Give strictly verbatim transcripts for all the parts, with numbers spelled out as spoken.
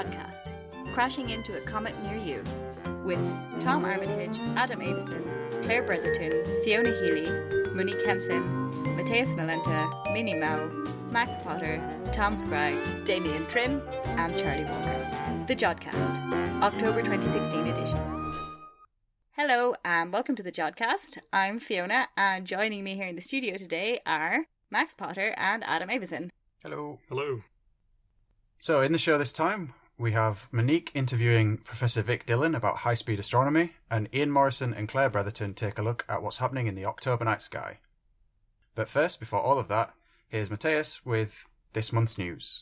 Jodcast, crashing into a comet near you, with Tom Armitage, Adam Avison, Claire Bretherton, Fiona Healy, Monique Henson, Matthias Malenta, Minnie Mao, Max Potter, Tom Scragg, Damien Trim, and Charlie Walker. The Jodcast, October twenty sixteen edition. Hello and welcome to the Jodcast. I'm Fiona, and joining me here in the studio today are Max Potter and Adam Avison. Hello. Hello. So in the show this time, we have Monique interviewing Professor Vic Dillon about high-speed astronomy, and Ian Morrison and Claire Bretherton take a look at what's happening in the October night sky. But first, before all of that, here's Matthias with this month's news.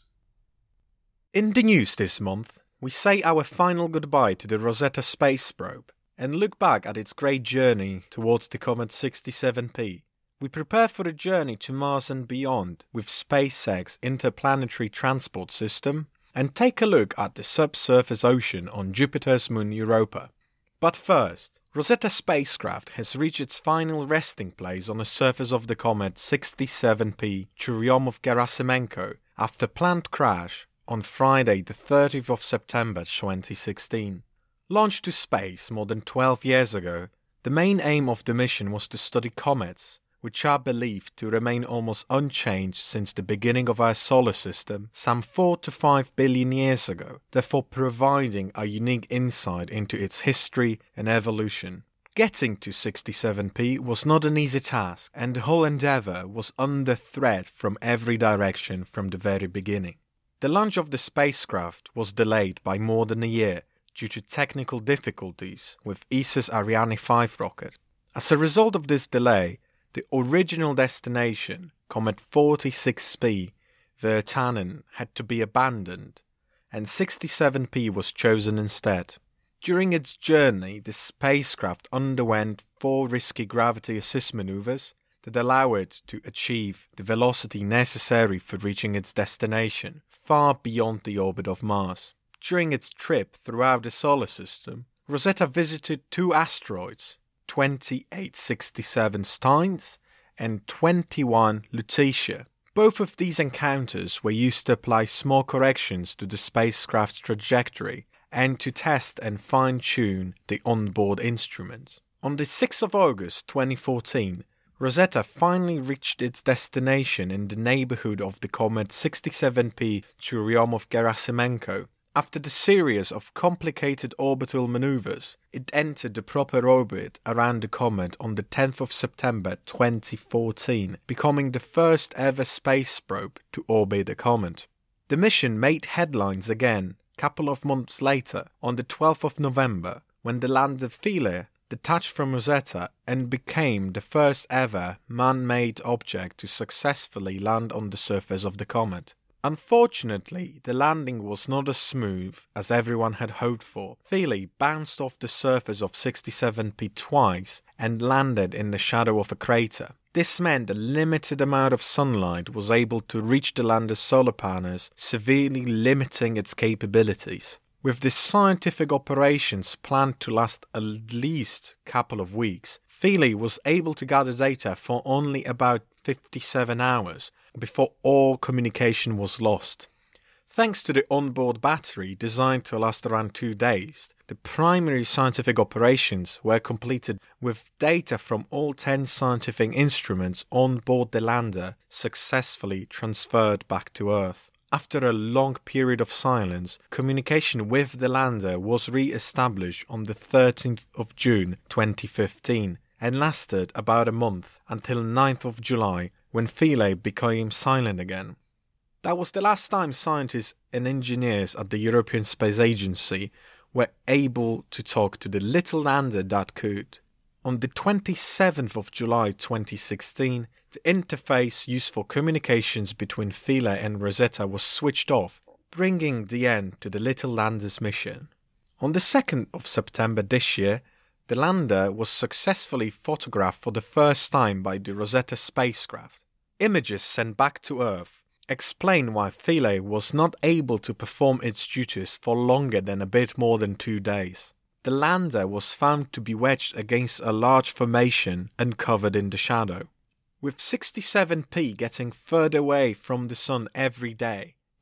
In the news this month, we say our final goodbye to the Rosetta space probe and look back at its great journey towards the comet sixty-seven P. We prepare for a journey to Mars and beyond with SpaceX Interplanetary Transport System and take a look at the subsurface ocean on Jupiter's moon Europa. But first, Rosetta spacecraft has reached its final resting place on the surface of the comet sixty-seven P Churyumov-Gerasimenko after planned crash on Friday the thirtieth of September twenty sixteen. Launched to space more than twelve years ago, the main aim of the mission was to study comets, which are believed to remain almost unchanged since the beginning of our solar system some four to five billion years ago, therefore providing a unique insight into its history and evolution. Getting to sixty-seven P was not an easy task, and the whole endeavour was under threat from every direction from the very beginning. The launch of the spacecraft was delayed by more than a year due to technical difficulties with E S A's Ariane five rocket. As a result of this delay, the original destination, Comet forty-six P Virtanen, had to be abandoned, and sixty-seven P was chosen instead. During its journey, the spacecraft underwent four risky gravity assist maneuvers that allow it to achieve the velocity necessary for reaching its destination, far beyond the orbit of Mars. During its trip throughout the solar system, Rosetta visited two asteroids, twenty-eight sixty-seven Steins and twenty-one Lutetia. Both of these encounters were used to apply small corrections to the spacecraft's trajectory and to test and fine-tune the onboard instruments. On the sixth of August twenty fourteen, Rosetta finally reached its destination in the neighbourhood of the comet sixty-seven P Churyumov-Gerasimenko. After the series of complicated orbital maneuvers, it entered the proper orbit around the comet on the tenth of September twenty fourteen, becoming the first ever space probe to orbit a comet. The mission made headlines again a couple of months later, on the twelfth of November, when the lander Philae detached from Rosetta and became the first ever man-made object to successfully land on the surface of the comet. Unfortunately, the landing was not as smooth as everyone had hoped for. Philae bounced off the surface of sixty-seven P twice and landed in the shadow of a crater. This meant a limited amount of sunlight was able to reach the lander's solar panels, severely limiting its capabilities. With the scientific operations planned to last at least a couple of weeks, Philae was able to gather data for only about fifty-seven hours, before all communication was lost. Thanks to the onboard battery designed to last around two days, the primary scientific operations were completed with data from all ten scientific instruments on board the lander successfully transferred back to Earth. After a long period of silence, communication with the lander was re-established on the thirteenth of June twenty fifteen and lasted about a month until ninth of July, when Philae became silent again. That was the last time scientists and engineers at the European Space Agency were able to talk to the little lander that could. On the twenty-seventh of July twenty sixteen, the interface used for communications between Philae and Rosetta was switched off, bringing the end to the little lander's mission. On the second of September this year, the lander was successfully photographed for the first time by the Rosetta spacecraft. Images sent back to Earth explain why Philae was not able to perform its duties for longer than a bit more than two days. The lander was found to be wedged against a large formation uncovered in the shadow. With sixty-seven P getting further away from the Sun every day,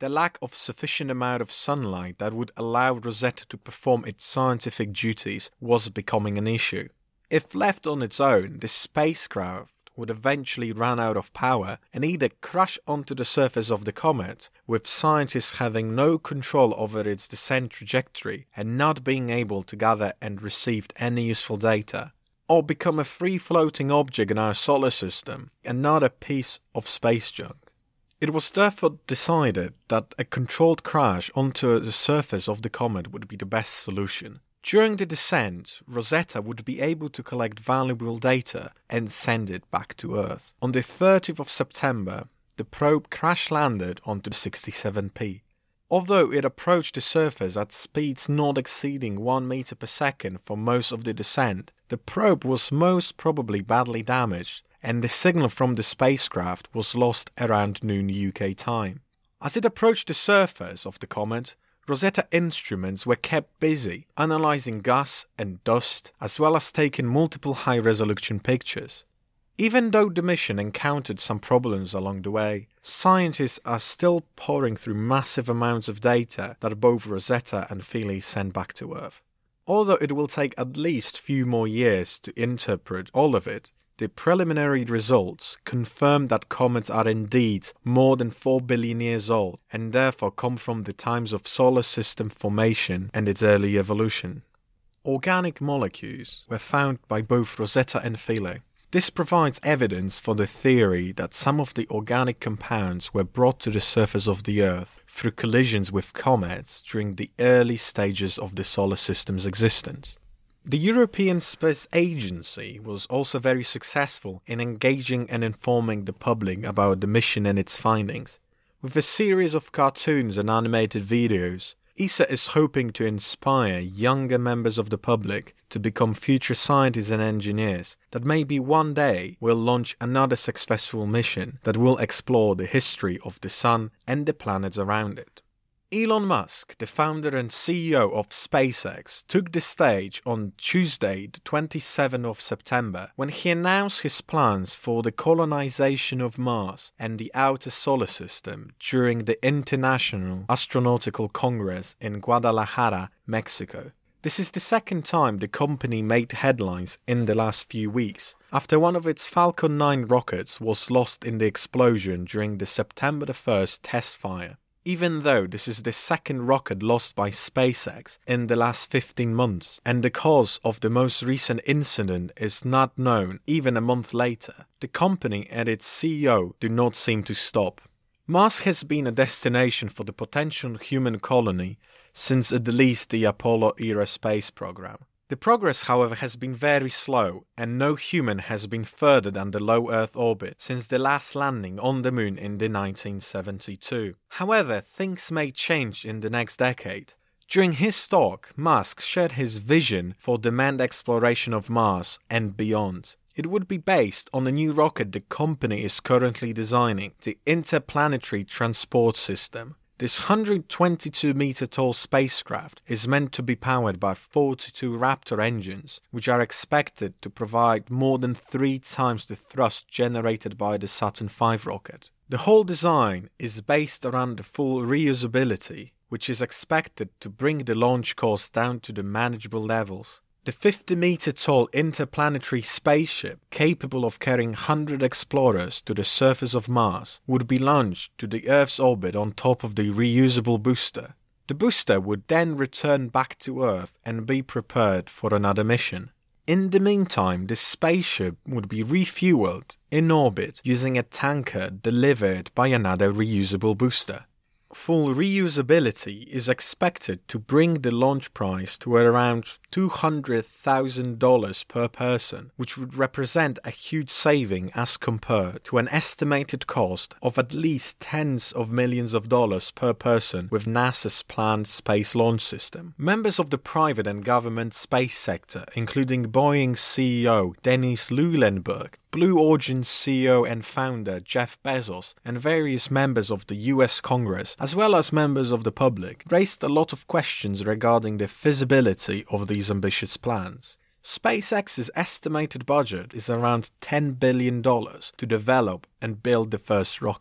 the lack of sufficient amount of sunlight that would allow Rosetta to perform its scientific duties was becoming an issue. If left on its own, the spacecraft would eventually run out of power and either crash onto the surface of the comet, with scientists having no control over its descent trajectory and not being able to gather and receive any useful data, or become a free-floating object in our solar system and not a piece of space junk. It was therefore decided that a controlled crash onto the surface of the comet would be the best solution. During the descent, Rosetta would be able to collect valuable data and send it back to Earth. On the thirtieth of September, the probe crash-landed onto sixty-seven P. Although it approached the surface at speeds not exceeding one meter per second for most of the descent, the probe was most probably badly damaged, and the signal from the spacecraft was lost around noon U K time. As it approached the surface of the comet, Rosetta instruments were kept busy analysing gas and dust, as well as taking multiple high-resolution pictures. Even though the mission encountered some problems along the way, scientists are still pouring through massive amounts of data that both Rosetta and Philae send back to Earth. Although it will take at least few more years to interpret all of it, the preliminary results confirm that comets are indeed more than four billion years old and therefore come from the times of solar system formation and its early evolution. Organic molecules were found by both Rosetta and Philae. This provides evidence for the theory that some of the organic compounds were brought to the surface of the Earth through collisions with comets during the early stages of the solar system's existence. The European Space Agency was also very successful in engaging and informing the public about the mission and its findings. With a series of cartoons and animated videos, E S A is hoping to inspire younger members of the public to become future scientists and engineers that maybe one day will launch another successful mission that will explore the history of the Sun and the planets around it. Elon Musk, the founder and C E O of SpaceX, took the stage on Tuesday, the twenty-seventh of September, when he announced his plans for the colonization of Mars and the outer solar system during the International Astronautical Congress in Guadalajara, Mexico. This is the second time the company made headlines in the last few weeks, after one of its Falcon nine rockets was lost in the explosion during the September the first test fire. Even though this is the second rocket lost by SpaceX in the last fifteen months, and the cause of the most recent incident is not known even a month later, the company and its C E O do not seem to stop. Mars has been a destination for the potential human colony since at least the Apollo-era space program. The progress, however, has been very slow, and no human has been further than the low Earth orbit since the last landing on the Moon in the nineteen seventy-two. However, things may change in the next decade. During his talk, Musk shared his vision for the manned exploration of Mars and beyond. It would be based on a new rocket the company is currently designing, the Interplanetary Transport System. This one hundred twenty-two meter tall spacecraft is meant to be powered by forty-two Raptor engines, which are expected to provide more than three times the thrust generated by the Saturn five rocket. The whole design is based around the full reusability, which is expected to bring the launch cost down to the manageable levels. The fifty meter tall interplanetary spaceship, capable of carrying one hundred explorers to the surface of Mars, would be launched to the Earth's orbit on top of the reusable booster. The booster would then return back to Earth and be prepared for another mission. In the meantime, the spaceship would be refueled in orbit using a tanker delivered by another reusable booster. Full reusability is expected to bring the launch price to around two hundred thousand dollars per person, which would represent a huge saving as compared to an estimated cost of at least tens of millions of dollars per person with NASA's planned space launch system. Members of the private and government space sector, including Boeing's C E O Dennis Muilenburg, Blue Origin's C E O and founder Jeff Bezos, and various members of the U S Congress, as well as members of the public, raised a lot of questions regarding the feasibility of these ambitious plans. SpaceX's estimated budget is around ten billion dollars to develop and build the first rocket.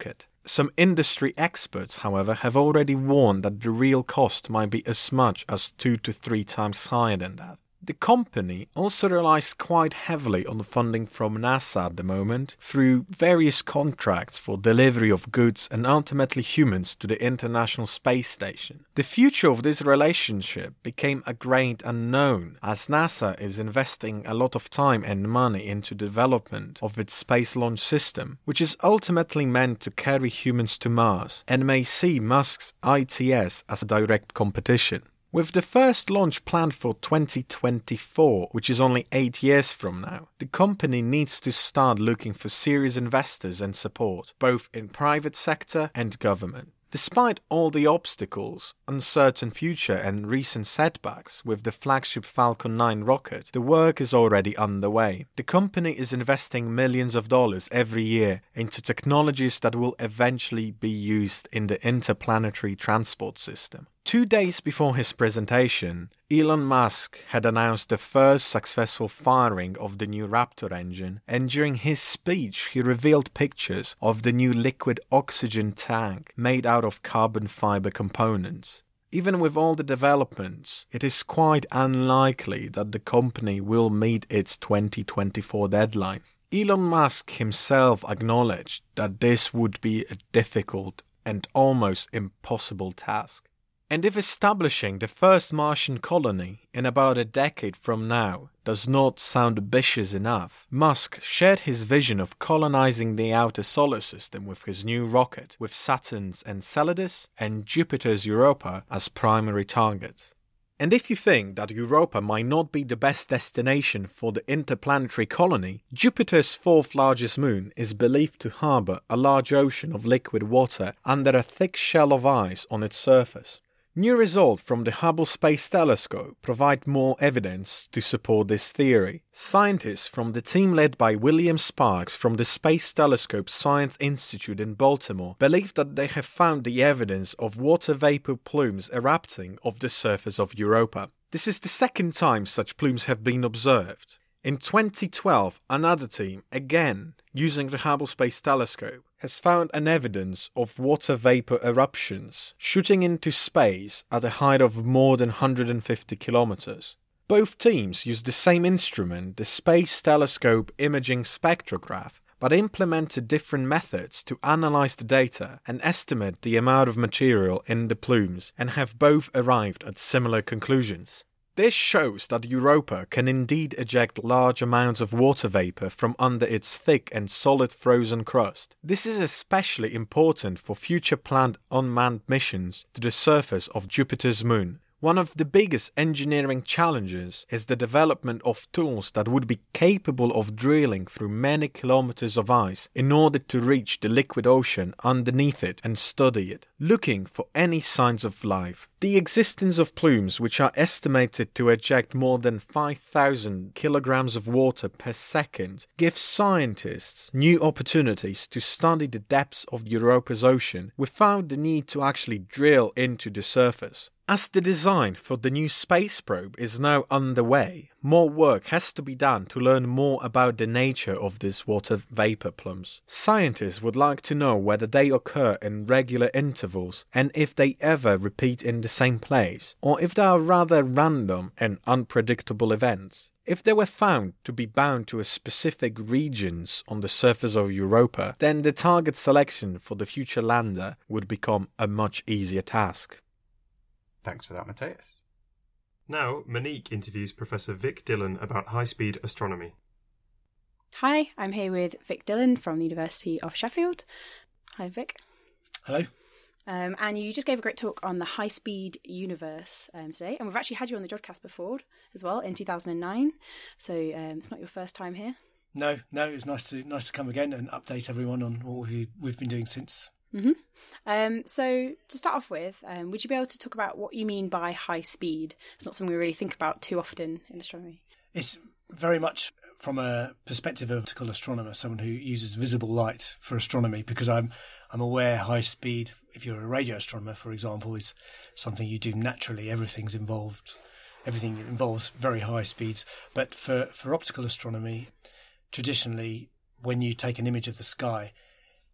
Some industry experts, however, have already warned that the real cost might be as much as two to three times higher than that. The company also relies quite heavily on funding from NASA at the moment through various contracts for delivery of goods and ultimately humans to the International Space Station. The future of this relationship became a great unknown as NASA is investing a lot of time and money into the development of its space launch system, which is ultimately meant to carry humans to Mars and may see Musk's I T S as a direct competition. With the first launch planned for twenty twenty-four, which is only eight years from now, the company needs to start looking for serious investors and support, both in private sector and government. Despite all the obstacles, uncertain future and recent setbacks with the flagship Falcon nine rocket, the work is already underway. The company is investing millions of dollars every year into technologies that will eventually be used in the interplanetary transport system. Two days before his presentation, Elon Musk had announced the first successful firing of the new Raptor engine, and during his speech he revealed pictures of the new liquid oxygen tank made out of carbon fiber components. Even with all the developments, it is quite unlikely that the company will meet its twenty twenty-four deadline. Elon Musk himself acknowledged that this would be a difficult and almost impossible task. And if establishing the first Martian colony in about a decade from now does not sound ambitious enough, Musk shared his vision of colonizing the outer solar system with his new rocket, with Saturn's Enceladus and Jupiter's Europa as primary targets. And if you think that Europa might not be the best destination for the interplanetary colony, Jupiter's fourth largest moon is believed to harbour a large ocean of liquid water under a thick shell of ice on its surface. New results from the Hubble Space Telescope provide more evidence to support this theory. Scientists from the team led by William Sparks from the Space Telescope Science Institute in Baltimore believe that they have found the evidence of water vapor plumes erupting off the surface of Europa. This is the second time such plumes have been observed. In twenty twelve, another team, again using the Hubble Space Telescope, has found an evidence of water vapor eruptions shooting into space at a height of more than one hundred fifty kilometers. Both teams used the same instrument, the Space Telescope Imaging Spectrograph, but implemented different methods to analyze the data and estimate the amount of material in the plumes, and have both arrived at similar conclusions. This shows that Europa can indeed eject large amounts of water vapor from under its thick and solid frozen crust. This is especially important for future planned unmanned missions to the surface of Jupiter's moon. One of the biggest engineering challenges is the development of tools that would be capable of drilling through many kilometers of ice in order to reach the liquid ocean underneath it and study it, looking for any signs of life. The existence of plumes, which are estimated to eject more than five thousand kilograms of water per second, gives scientists new opportunities to study the depths of Europa's ocean without the need to actually drill into the surface. As the design for the new space probe is now underway, more work has to be done to learn more about the nature of these water vapor plumes. Scientists would like to know whether they occur in regular intervals and if they ever repeat in the same place, or if they are rather random and unpredictable events. If they were found to be bound to a specific regions on the surface of Europa, then the target selection for the future lander would become a much easier task. Thanks for that, Matthias. Now, Monique interviews Professor Vic Dillon about high-speed astronomy. Hi, I'm here with Vic Dillon from the University of Sheffield. Hi, Vic. Hello. Um, and you just gave a great talk on the high-speed universe um, today, and we've actually had you on the Jodcast before as well in two thousand nine, so um, it's not your first time here. No, no, it was nice to nice to come again and update everyone on what we've, we've been doing since. Mm-hmm. Um, so to start off with, um, would you be able to talk about what you mean by high speed? It's not something we really think about too often in astronomy. It's very much from a perspective of an optical astronomer, someone who uses visible light for astronomy, because I'm I'm aware high speed, if you're a radio astronomer, for example, is something you do naturally. Everything's involved. Everything involves very high speeds. But for, for optical astronomy, traditionally, when you take an image of the sky,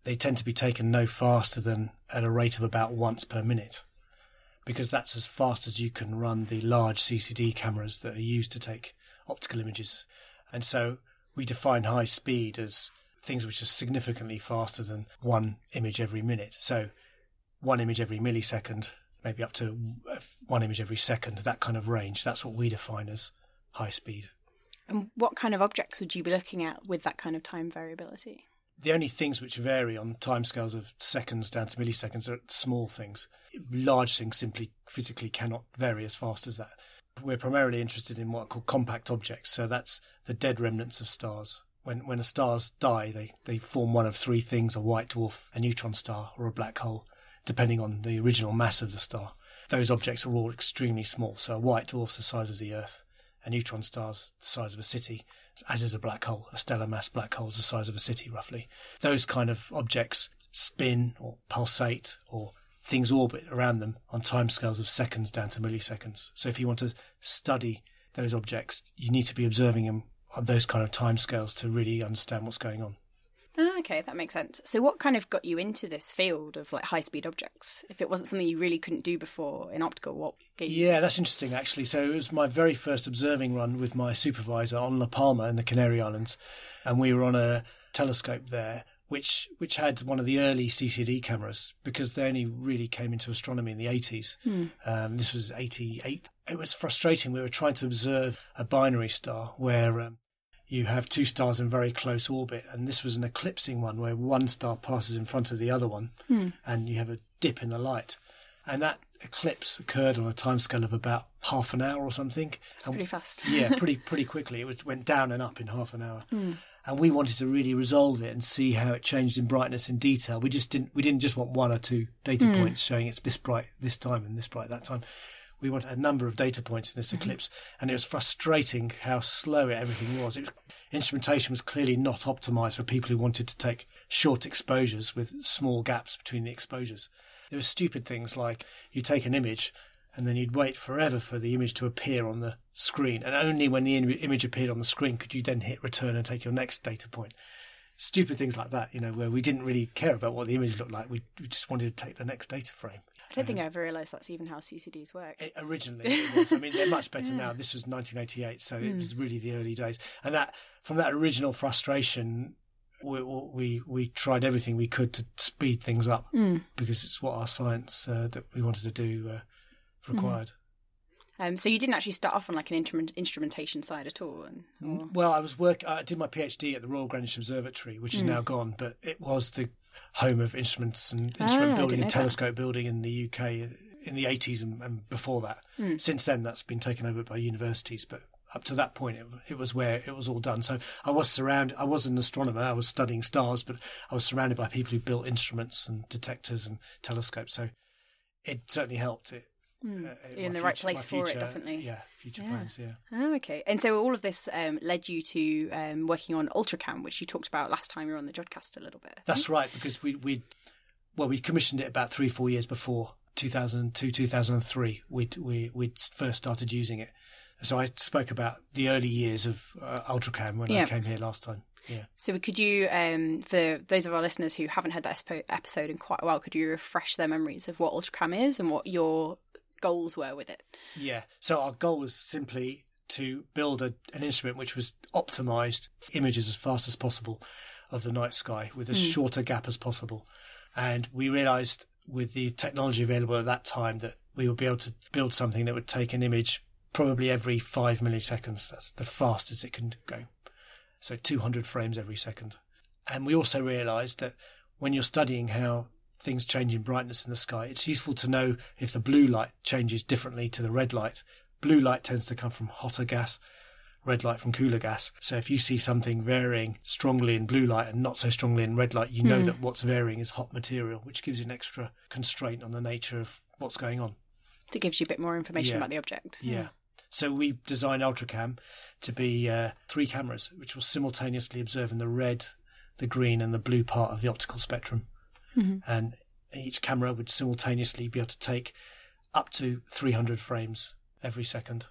they tend to be taken no faster than at a rate of about once per minute, because that's as fast as you can run the large C C D cameras that are used to take optical images. And so we define high speed as things which are significantly faster than one image every minute. So one image every millisecond, maybe up to one image every second, that kind of range. That's what we define as high speed. And what kind of objects would you be looking at with that kind of time variability? The only things which vary on timescales of seconds down to milliseconds are small things. Large things simply physically cannot vary as fast as that. We're primarily interested in what are called compact objects. So that's the dead remnants of stars. When when a stars die, they, they form one of three things: a white dwarf, a neutron star, or a black hole, depending on the original mass of the star. Those objects are all extremely small. So a white dwarf's the size of the Earth, a neutron star's the size of a city, as is a black hole. A stellar mass black hole is the size of a city, roughly. Those kind of objects spin or pulsate, or things orbit around them on timescales of seconds down to milliseconds. So if you want to study those objects, you need to be observing them on those kind of timescales to really understand what's going on. Oh, okay, that makes sense. So what kind of got you into this field of like high-speed objects? If it wasn't something you really couldn't do before in optical, what gave you... Yeah, that's interesting, actually. So it was my very first observing run with my supervisor on La Palma in the Canary Islands, and we were on a telescope there, which which had one of the early C C D cameras, because they only really came into astronomy in the eighties. Hmm. Um, this was eighty-eight. It was frustrating. We were trying to observe a binary star where... Um, you have two stars in very close orbit, and this was an eclipsing one where one star passes in front of the other one, hmm. and you have a dip in the light. And that eclipse occurred on a timescale of about half an hour or something. That's pretty fast. yeah, pretty pretty quickly. It was, went down and up in half an hour. Hmm. And we wanted to really resolve it and see how it changed in brightness in detail. We just didn't we didn't just want one or two data hmm. points showing it's this bright this time and this bright that time. We wanted a number of data points in this eclipse, mm-hmm. and it was frustrating how slow everything was. It was. Instrumentation was clearly not optimised for people who wanted to take short exposures with small gaps between the exposures. There were stupid things like you take an image and then you'd wait forever for the image to appear on the screen, and only when the image appeared on the screen could you then hit return and take your next data point. Stupid things like that, you know, where we didn't really care about what the image looked like. We, we just wanted to take the next data frame. I don't think I ever realised that's even how C C Ds work. It, originally, it was. I mean, they're much better yeah. now. This was nineteen eighty-eight, so mm. it was really the early days. And that, from that original frustration, we we, we tried everything we could to speed things up mm. because it's what our science uh, that we wanted to do uh, required. Mm. Um, so you didn't actually start off on like an instrument, instrumentation side at all? And, or... Well, I was work. I did my PhD at the Royal Greenwich Observatory, which is mm. now gone, but it was the home of instruments and instrument ah, building and telescope that. building in the U K in the eighties and, and before that. Mm. Since then, that's been taken over by universities, but up to that point, it, it was where it was all done. So I was surrounded. I was an astronomer. I was studying stars, but I was surrounded by people who built instruments and detectors and telescopes. So it certainly helped. It. Mm. Uh, You're in the future, right place for future, it, definitely. Yeah, future yeah. plans, yeah. Oh, okay. And so all of this um, led you to um, working on Ultracam, which you talked about last time you were on the Jodcast a little bit. That's right, because we we well we commissioned it about three four years before two thousand two two thousand three. We we we first started using it. So I spoke about the early years of uh, Ultracam when yeah. I came here last time. Yeah. So could you, um, for those of our listeners who haven't heard that episode in quite a while, could you refresh their memories of what Ultracam is and what your goals were with it? Yeah, so our goal was simply to build a, an instrument which was optimised images as fast as possible of the night sky with as mm. short a gap as possible. And we realised with the technology available at that time that we would be able to build something that would take an image probably every five milliseconds. That's the fastest it can go. So two hundred frames every second. And we also realised that when you're studying how things change in brightness in the sky, it's useful to know if the blue light changes differently to the red light. Blue light tends to come from hotter gas, red light from cooler gas. So if you see something varying strongly in blue light and not so strongly in red light, you know mm. that what's varying is hot material, which gives you an extra constraint on the nature of what's going on. It gives you a bit more information yeah. about the object. Yeah. yeah. So we designed Ultracam to be uh, three cameras, which will simultaneously observe in the red, the green and the blue part of the optical spectrum. Mm-hmm. And each camera would simultaneously be able to take up to three hundred frames every second.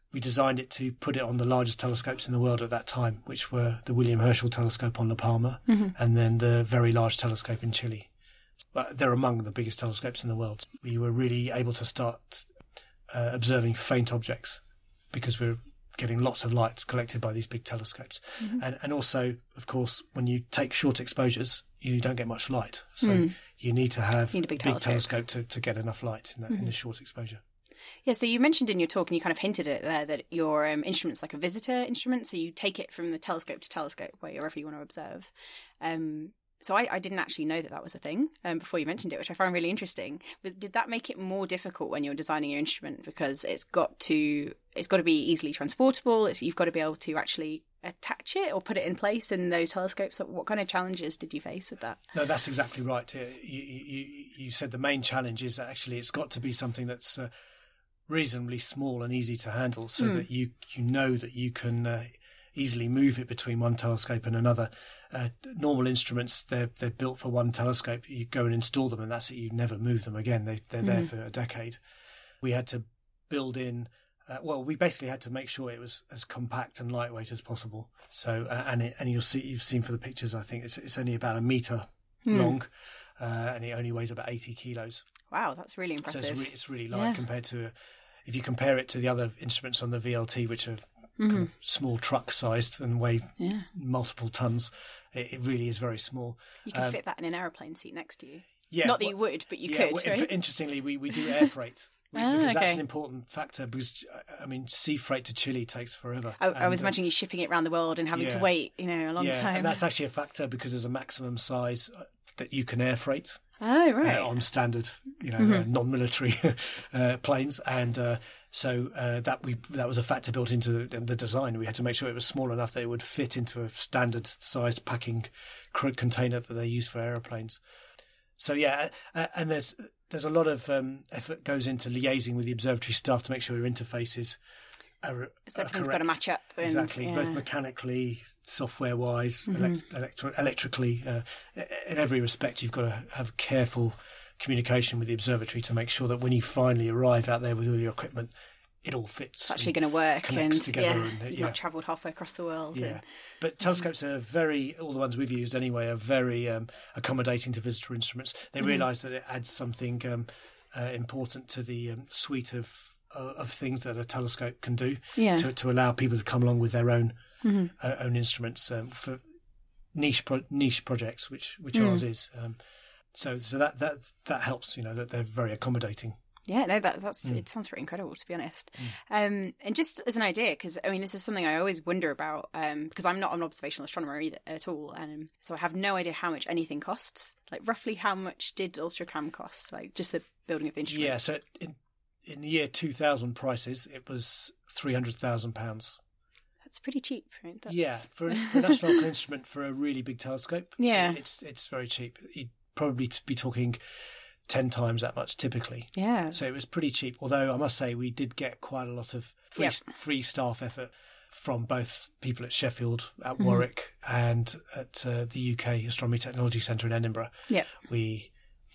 we designed it to put it on the largest telescopes in the world at that time, which were the William Herschel telescope on La Palma Mm-hmm. and then the Very Large Telescope in Chile. But they're among the biggest telescopes in the world. We were really able to start uh, observing faint objects because we're getting lots of light collected by these big telescopes. Mm-hmm. And and also, of course, when you take short exposures, you don't get much light. So Mm. you need to have You need a big telescope. telescope to, to get enough light in, that, Mm-hmm. in the short exposure. Yeah, so you mentioned in your talk, and you kind of hinted at it there, that your um, instrument's like a visitor instrument, so you take it from the telescope to telescope, wherever you want to observe. Um, so I, I didn't actually know that that was a thing um, before you mentioned it, which I found really interesting. But did that make it more difficult when you're designing your instrument, because it's got to it's got to be easily transportable? It's, you've got to be able to actually attach it or put it in place in those telescopes. What kind of challenges did you face with that? No, that's exactly right. Uh, You, you, you said the main challenge is that actually it's got to be something that's uh, reasonably small and easy to handle, so Mm. that you you know that you can uh, easily move it between one telescope and another. Uh, normal instruments, they're they're built for one telescope. You go and install them, and that's it. You never move them again. They they're there Mm. for a decade. We had to build in. Uh, well, we basically had to make sure it was as compact and lightweight as possible. So, uh, and it, and you'll see you've seen for the pictures. I think it's it's only about a meter Mm. long, uh, and it only weighs about eighty kilos. Wow, that's really So impressive. it's, re- it's really light Yeah. compared to, if you compare it to the other instruments on the V L T, which are kind Mhm. of small truck sized and weigh Yeah, multiple tons. It, it really is very small. you could Um, fit that in an aeroplane seat next to you. Yeah, Not that well- you would, but you yeah, could, well, right? in- Interestingly, we, we do air freight. We- Ah, because that's okay. an important factor, because I mean, sea freight to Chile takes forever. I, I was And, uh, imagining you shipping it around the world and having to yeah. wait, you know, a long yeah, time. and that's actually a factor because there's a maximum size uh, that you can air freight. Oh, right. Uh, on standard, you know, Mhm. uh, non-military uh, planes, and uh, so uh, that we that was a factor built into the, the design. We had to make sure it was small enough that it would fit into a standard-sized packing cr- container that they use for aeroplanes. So yeah, uh, and there's there's a lot of um, effort goes into liaising with the observatory staff to make sure your interfaces are, So are everything's got to correct. match up. And, Exactly, yeah. both mechanically, software-wise, Mhm. elect- electro- electrically. Uh, in every respect, you've got to have careful communication with the observatory to make sure that when you finally arrive out there with all your equipment, it all fits. It's actually and going to work. connects And together. yeah, and, uh, you've yeah, not travelled halfway across the world. yeah. and- But telescopes are very, all the ones we've used anyway, are very um, accommodating to visitor instruments. They Mhm. realise that it adds something um, uh, important to the um, suite of uh, of things that a telescope can do. yeah. To, to allow people to come along with their own Mhm. uh, own instruments um, for niche pro- niche projects, which which Mm. ours is. Um, so so that that that helps. You know that they're very accommodating. Yeah, no, that that's Mm. it sounds pretty incredible, to be honest. Um, and just as an idea, because I mean, this is something I always wonder about, um, because I'm not an observational astronomer either at all, and um, so I have no idea how much anything costs. Like, roughly, how much did Ultracam cost? Like, just the building of the instrument. Yeah. So in in the year two thousand prices, it was three hundred thousand pounds. That's pretty cheap, right? That's... Yeah, for, an- for an astronomical instrument for a really big telescope. Yeah. it's it's very cheap. You'd probably t- be talking ten times that much typically. Yeah. So it was pretty cheap. Although I must say we did get quite a lot of free Yep. free staff effort from both people at Sheffield, at Mhm. Warwick, and at uh, the U K Astronomy Technology Centre in Edinburgh. Yep. We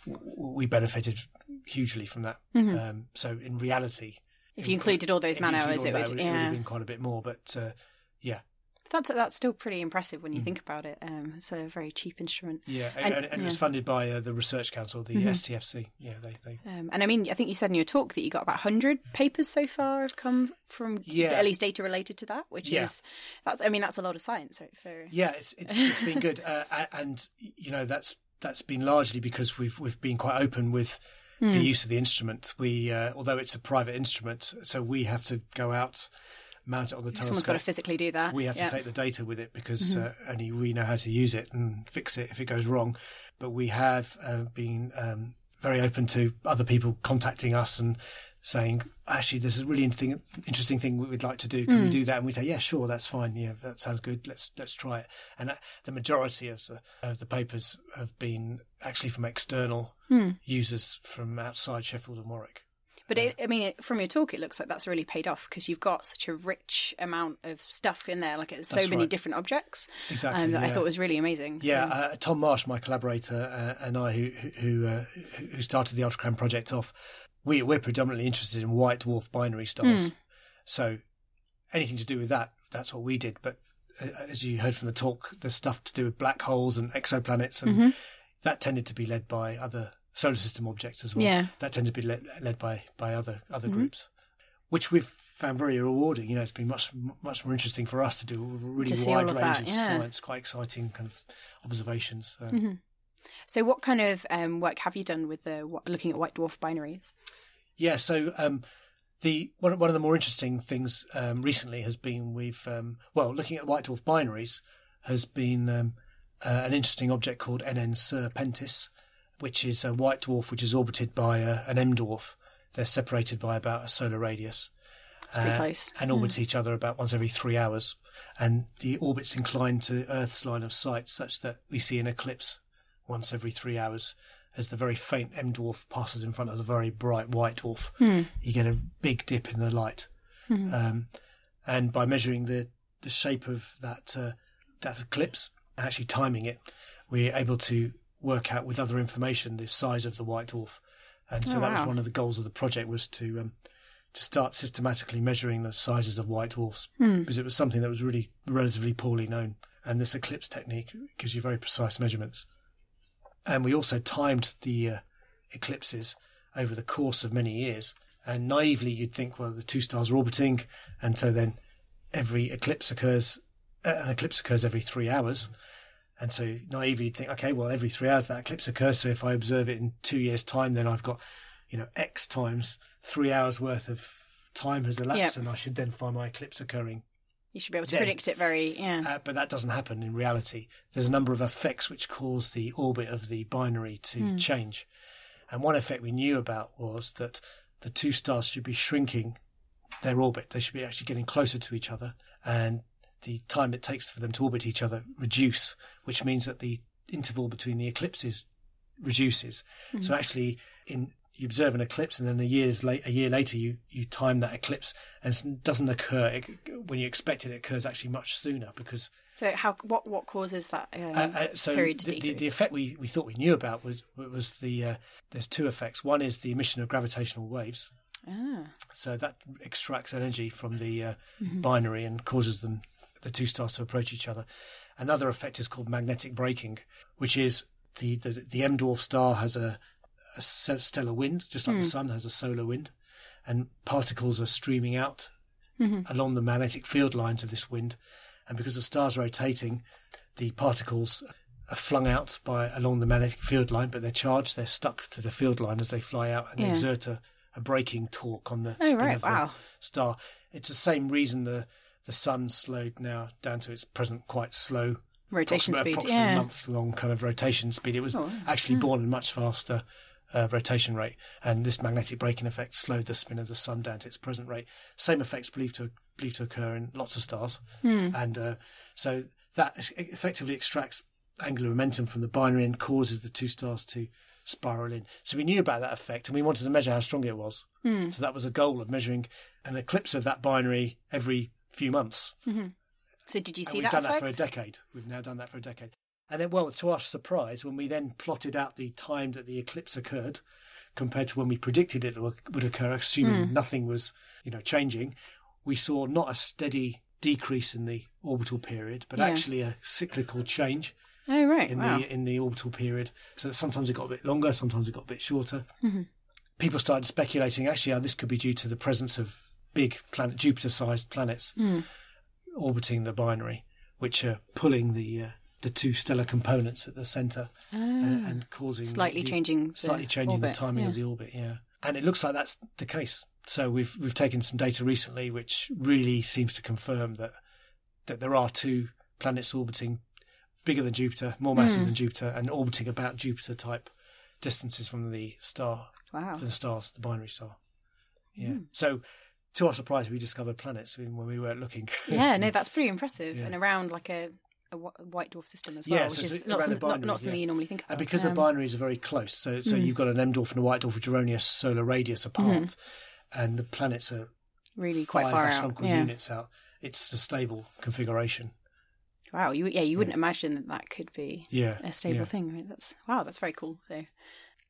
we benefited hugely from that. Mhm. Um, so in reality, If you included all those if man you include hours, all it that, would. it would have Yeah. been quite a bit more. But uh, yeah, That's that's still pretty impressive when you Mm. think about it. Um, it's a very cheap instrument. yeah, And- and, and, and it was yeah. funded by uh, the Research Council, the Mhm. S T F C. Yeah, they, they Um, and I mean, I think you said in your talk that you got about one hundred papers so far have come from Yeah. at least data related to that, which Yeah. is that's. I mean, that's a lot of science, right? For Yeah, it's it's it's been good, uh, a- and you know that's that's been largely because we've we've been quite open with Hmm. the use of the instrument. We uh, although it's a private instrument, so we have to go out, mount it on the someone's got to telescope. physically do that. We have yeah. to take the data with it because Mhm. uh, only we know how to use it and fix it if it goes wrong. But we have uh, been um, very open to other people contacting us and saying, actually, this is a really interesting, interesting thing we would like to do. Can we Mm. do that? And we say, yeah, sure, that's fine. Yeah, that sounds good. Let's let's try it. And uh, the majority of the of the papers have been actually from external Hmm. users from outside Sheffield and Warwick. But it, I mean, it, from your talk, it looks like that's really paid off because you've got such a rich amount of stuff in there. Like it's so That's many right. different objects Exactly. um, that I yeah. thought was really amazing. Yeah, So- uh, Tom Marsh, my collaborator, uh, and I, who who uh, who started the Ultracam project off, we we're predominantly interested in white dwarf binary stars. Mm. So anything to do with that, that's what we did. But uh, as you heard from the talk, there's stuff to do with black holes and exoplanets, and Mm-hmm. that tended to be led by other solar system objects as well. Yeah. That tended to be led, led by, by other other Mm-hmm. groups, which we've found very rewarding. You know, it's been much much more interesting for us to do a really To see wide all of range that, of yeah. science, quite exciting kind of observations. Um, Mm-hmm. So what kind of um, work have you done with the wh- looking at white dwarf binaries? Yeah, so um, the one one of the more interesting things um, recently has been we've um, well looking at white dwarf binaries has been um, uh, an interesting object called N N Serpentis, which is a white dwarf which is orbited by a, an M dwarf. They're separated by about a solar radius. It's pretty close. And orbit each other about once every three hours. And the orbit's inclined to Earth's line of sight such that we see an eclipse once every three hours as the very faint M dwarf passes in front of the very bright white dwarf. Hmm. You get a big dip in the light. Hmm. Um, and by measuring the, the shape of that uh, that eclipse, and actually timing it, we're able to work out with other information the size of the white dwarf. And so Oh, that was wow. one of the goals of the project, was to um, to start systematically measuring the sizes of white dwarfs, Hmm. because it was something that was really relatively poorly known. And this eclipse technique gives you very precise measurements. And we also timed the uh, eclipses over the course of many years. And naively, you'd think, well, the two stars are orbiting, and so then every eclipse occurs, uh, an eclipse occurs every three hours. And so naively, you'd think, okay, well, every three hours that eclipse occurs. So if I observe it in two years' time, then I've got, you know, X times three hours worth of time has elapsed, Yep. and I should then find my eclipse occurring. You should be able to Yeah. predict it very, yeah. Uh, but that doesn't happen in reality. There's a number of effects which cause the orbit of the binary to Hmm. change. And one effect we knew about was that the two stars should be shrinking their orbit. They should be actually getting closer to each other. And the time it takes for them to orbit each other reduce, which means that the interval between the eclipses reduces. Hmm. So actually, in you observe an eclipse, and then a years late, a year later, you, you time that eclipse, and it doesn't occur it, when you expect it. It occurs actually much sooner because So how what what causes that um, uh, uh, so period to the, the, decrease? the effect we, we thought we knew about was was the uh, there's two effects. One is the emission of gravitational waves, Ah. so that extracts energy from the uh, Mhm. binary and causes them the two stars to approach each other. Another effect is called magnetic braking, which is the the, the M dwarf star has a, a stellar wind, just like Hmm. the sun has a solar wind, and particles are streaming out Mhm. along the magnetic field lines of this wind. And because the star's rotating, the particles are flung out by along the magnetic field line, but they're charged, they're stuck to the field line as they fly out, and they Yeah. exert a, a braking torque on the Oh, spin right, of the wow. star. It's the same reason the the sun's slowed now down to its present quite slow Rotation approximate- speed, approximately yeah. month long kind of rotation speed. It was Oh, wow. actually born at a much faster uh, rotation rate, and this magnetic braking effect slowed the spin of the sun down to its present rate. Same effects believed to believed to occur in lots of stars, Hmm. and uh, so that effectively extracts angular momentum from the binary and causes the two stars to spiral in. So we knew about that effect, and we wanted to measure how strong it was. Hmm. So that was a goal of measuring an eclipse of that binary every few months. Mhm. So did you And see we've that done effect? that for a decade. We've now done that for a decade. And then, well, to our surprise, when we then plotted out the time that the eclipse occurred compared to when we predicted it would occur, assuming Hmm. nothing was, you know, changing, we saw not a steady decrease in the orbital period, but Yeah. actually a cyclical change Oh, right. in Wow. the in the orbital period. So that sometimes it got a bit longer, sometimes it got a bit shorter. Mhm. People started speculating, actually, oh, this could be due to the presence of big planet, Jupiter-sized planets Hmm. orbiting the binary, which are pulling the uh, the two stellar components at the centre Ah. and, and causing Slightly the, changing the slightly changing orbit, the timing yeah. of the orbit. Yeah, and it looks like that's the case. So we've we've taken some data recently, which really seems to confirm that that there are two planets orbiting bigger than Jupiter, more massive Hmm. than Jupiter, and orbiting about Jupiter type distances from the star, Wow. for the stars, the binary star. Yeah. Hmm. So, to our surprise, we discovered planets when when we weren't looking. Yeah, no, that's pretty impressive. Yeah. And around like a, a wh- white dwarf system as well, Yeah, which so it's is around not, the some, not, binary, not something yeah. you normally think about. And because Um, the binaries are very close, so so Mm. you've got an M dwarf and a white dwarf which are only a solar radius apart, and the planets are really five quite far out. astronomical Yeah. units out. It's a stable configuration. Wow. You, yeah, you wouldn't imagine that that could be Yeah, a stable yeah. thing. I mean, that's wow. That's very cool. So,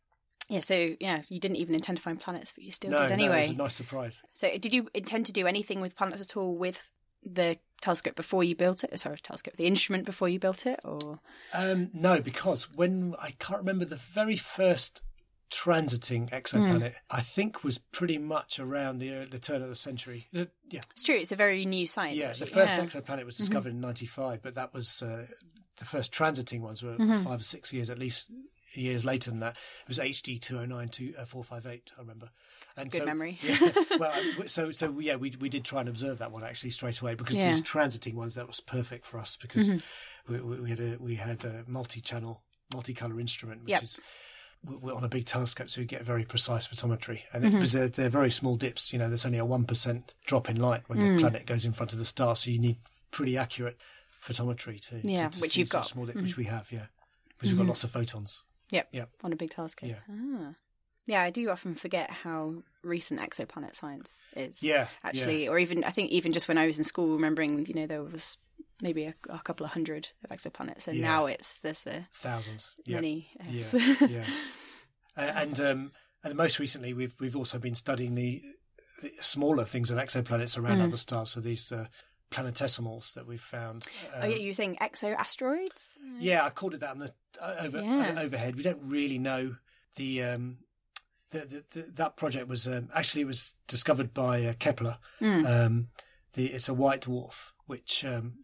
Yeah, so yeah, you didn't even intend to find planets, but you still no, did anyway. No, it was a nice surprise. So did you intend to do anything with planets at all with the telescope before you built it? Sorry, telescope, the instrument before you built it, or um, no? Because when I can't remember the very first transiting exoplanet, mm. I think was pretty much around the uh, the turn of the century. The, yeah, it's true. It's a very new science. Yeah, actually. the first yeah. exoplanet was discovered mm-hmm. in ninety-five, but that was uh, the first transiting ones were mm-hmm. five or six years at least. Years later than that, it was H D two oh nine four five eight. I remember. And good so, memory. yeah, well, so so yeah, we we did try and observe that one actually straight away because yeah. these transiting ones, that was perfect for us because mm-hmm. we, we had a we had a multi-channel, multicolor instrument, which yep. is we're on a big telescope, so we get very precise photometry, and mm-hmm. because they're, they're very small dips. You know, there's only a one percent drop in light when mm. the planet goes in front of the star, so you need pretty accurate photometry to yeah, to, to which see you've got, small dip, mm-hmm. which we have, yeah, because mm-hmm. we've got lots of photons. Yep. Yep. On a big telescope. Yeah. Ah. Yeah, I do often forget how recent exoplanet science is. Yeah. Actually, yeah. or even, I think even just when I was in school, remembering, you know, there was maybe a, a couple of hundred of exoplanets, and yeah. now it's, there's a... Thousands. Many. Yeah. yeah. yeah. And, um, and most recently, we've we've also been studying the, the smaller things on exoplanets around mm. other stars. So these uh, planetesimals that we've found. Um, oh, yeah, you were saying exo-asteroids? Yeah, I called it that on the uh, over, yeah. uh, overhead. We don't really know the... Um, the, the, the, that project was um, actually it was discovered by uh, Kepler. Mm. Um, the, it's a white dwarf, which um,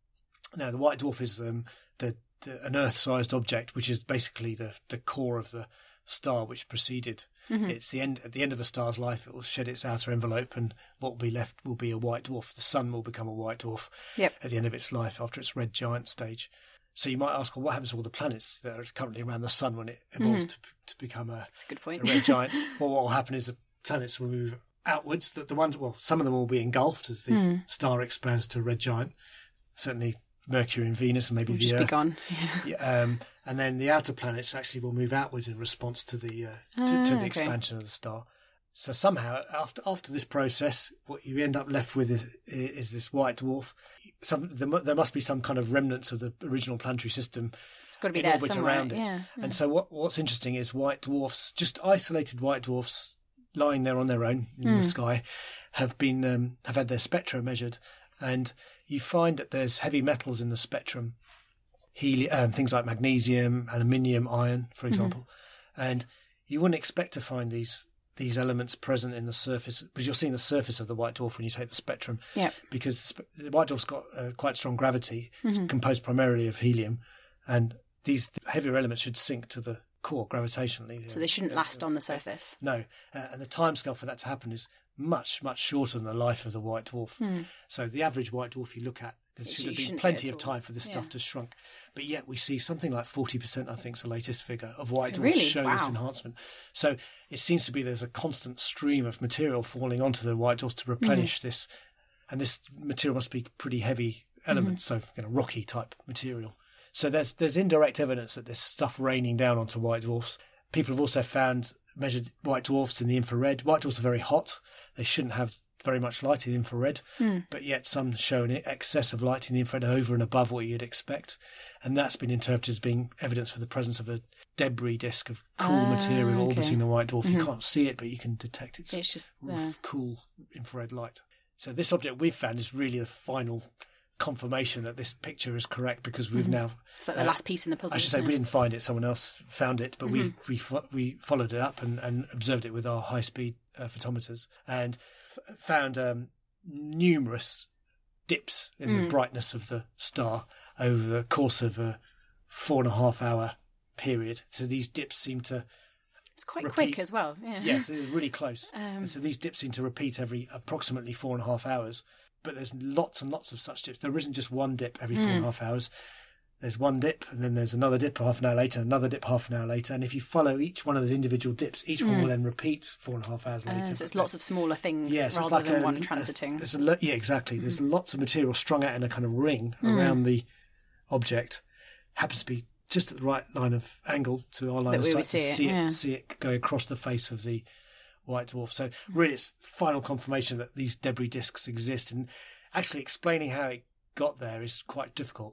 now the white dwarf is um, the, the an Earth-sized object, which is basically the, the core of the star which preceded. Mm-hmm. It's the end at the end of a star's life. It will shed its outer envelope, and what will be left will be a white dwarf. The sun will become a white dwarf yep. at the end of its life after its red giant stage. So you might ask, well, what happens to all the planets that are currently around the sun when it evolves mm-hmm. to to become a, That's a, good point. a red giant? Well, what will happen is the planets will move outwards. The, the ones, well, some of them will be engulfed as the mm. star expands to a red giant. Certainly Mercury and Venus, and maybe we'll the just Earth. Be gone. yeah, um, and then the outer planets actually will move outwards in response to the uh, to, ah, to the okay. expansion of the star. So somehow, after after this process, what you end up left with is, is this white dwarf. Some there, there must be some kind of remnants of the original planetary system. It's got to be in there orbit somewhere. around it. Yeah, yeah. And so what what's interesting is white dwarfs, just isolated white dwarfs lying there on their own in mm. the sky, have been um, have had their spectra measured, and you find that there's heavy metals in the spectrum, heli- um, things like magnesium, aluminium, iron, for example, mm-hmm. and you wouldn't expect to find these these elements present in the surface, because you're seeing the surface of the white dwarf when you take the spectrum. Yeah. Because the white dwarf's got uh, quite strong gravity. Mm-hmm. It's composed primarily of helium, and these heavier elements should sink to the core gravitationally. So they shouldn't last on the surface. No, uh, and the timescale for that to happen is much, much shorter than the life of the white dwarf. Mm. So the average white dwarf you look at, there should have been plenty of time for this stuff yeah. to shrunk. But yet we see something like forty percent, I think, is the latest figure of white dwarfs really? showing wow. this enhancement. So it seems to be there's a constant stream of material falling onto the white dwarfs to replenish mm-hmm. this. And this material must be pretty heavy elements, mm-hmm. so you know, rocky type material. So there's there's indirect evidence that there's stuff raining down onto white dwarfs. People have also found, measured white dwarfs in the infrared. White dwarfs are very hot. They shouldn't have very much light in the infrared, mm. but yet some show an excess of light in the infrared over and above what you'd expect. And that's been interpreted as being evidence for the presence of a debris disk of cool ah, material okay. orbiting the white dwarf. Mm-hmm. You can't see it, but you can detect its, it's just uh... cool infrared light. So this object we've found is really the final confirmation that this picture is correct, because we've mm-hmm. now... It's like the uh, last piece in the puzzle. I should say, it? we didn't find it, someone else found it, but mm-hmm. we, we we followed it up and, and observed it with our high-speed uh, photometers, and f- found um, numerous dips in mm. the brightness of the star over the course of a four and a half hour period. So these dips seem to... It's quite repeat. quick as well. Yeah. Yes, it's really close. Um, and so these dips seem to repeat every approximately four and a half hours. But there's lots and lots of such dips. There isn't just one dip every four mm. and a half hours. There's one dip, and then there's another dip half an hour later, another dip half an hour later. And if you follow each one of those individual dips, each mm. one will then repeat four and a half hours later. Uh, so it's lots of smaller things yeah, so rather it's like than a, one transiting. A, there's a lo- yeah, exactly. Mm. There's lots of material strung out in a kind of ring mm. around the object. Happens to be just at the right line of angle to our line that of we sight would see to it, see, yeah. it, see it go across the face of the white dwarf. So really it's final confirmation that these debris disks exist, and actually explaining how it got there is quite difficult.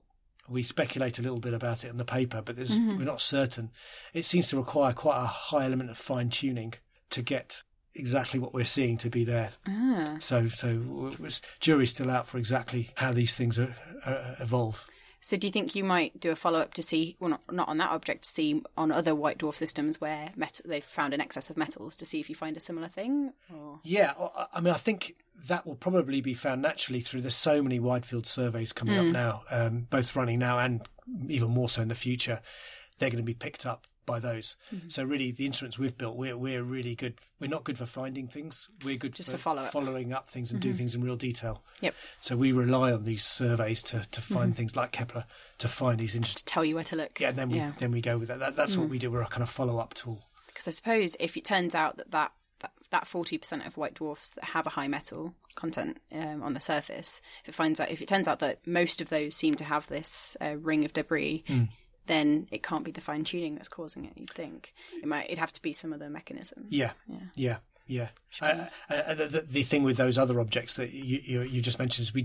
We speculate a little bit about it in the paper, but there's, Mhm. we're not certain. It seems to require quite a high element of fine-tuning to get exactly what we're seeing to be there. Ah. So, so we're, jury's still out for exactly how these things are, are, evolve. So do you think you might do a follow-up to see, well, not, not on that object, to see on other white dwarf systems where metal, they've found an excess of metals, to see if you find a similar thing? Or... Yeah, I- I mean, I think that will probably be found naturally through there's so many wide field surveys coming up now, um, both running now and even more so in the future. They're going to be picked up by those. Mm-hmm. So really, the instruments we've built, we're we're really good. We're not good for finding things. We're good Just for, for follow-up. following up things and do things in real detail. Yep. So we rely on these surveys to, to find things like Kepler, to find these interesting. Tell you where to look. Yeah, and then we Yeah. then we go with that. that that's what we do. We're a kind of follow up tool. Because I suppose if it turns out that that, that, that forty percent of white dwarfs that have a high metal content um, on the surface, if it finds out, if it turns out that most of those seem to have this uh, ring of debris, then it can't be the fine tuning that's causing it. You'd think it might. It'd have to be some other mechanism. Yeah, Yeah. yeah, yeah. Uh, uh, the, the, the thing with those other objects that you you, you just mentioned is we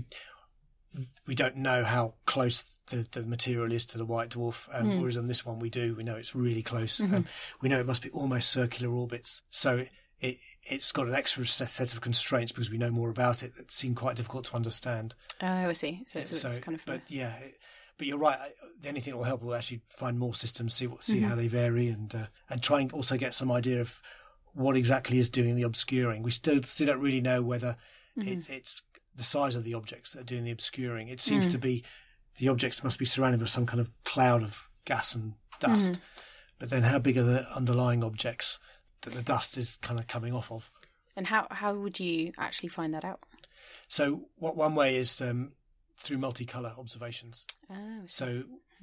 we don't know how close the, the material is to the white dwarf, um, whereas on this one we do. We know it's really close. Um, we know it must be almost circular orbits. So it, it it's got an extra set set of constraints because we know more about it that seem quite difficult to understand. Oh, I see. So, so, So, it's kind of. but yeah, it, but you're right. I- The only thing that will help will actually find more systems, see what, see how they vary, and uh, and try and also get some idea of what exactly is doing the obscuring. We still still don't really know whether it, it's the size of the objects that are doing the obscuring. It seems to be the objects must be surrounded by some kind of cloud of gas and dust. But then, how big are the underlying objects that the dust is kind of coming off of? And how how would you actually find that out? So, what one way is um, through multicolour observations. Oh, So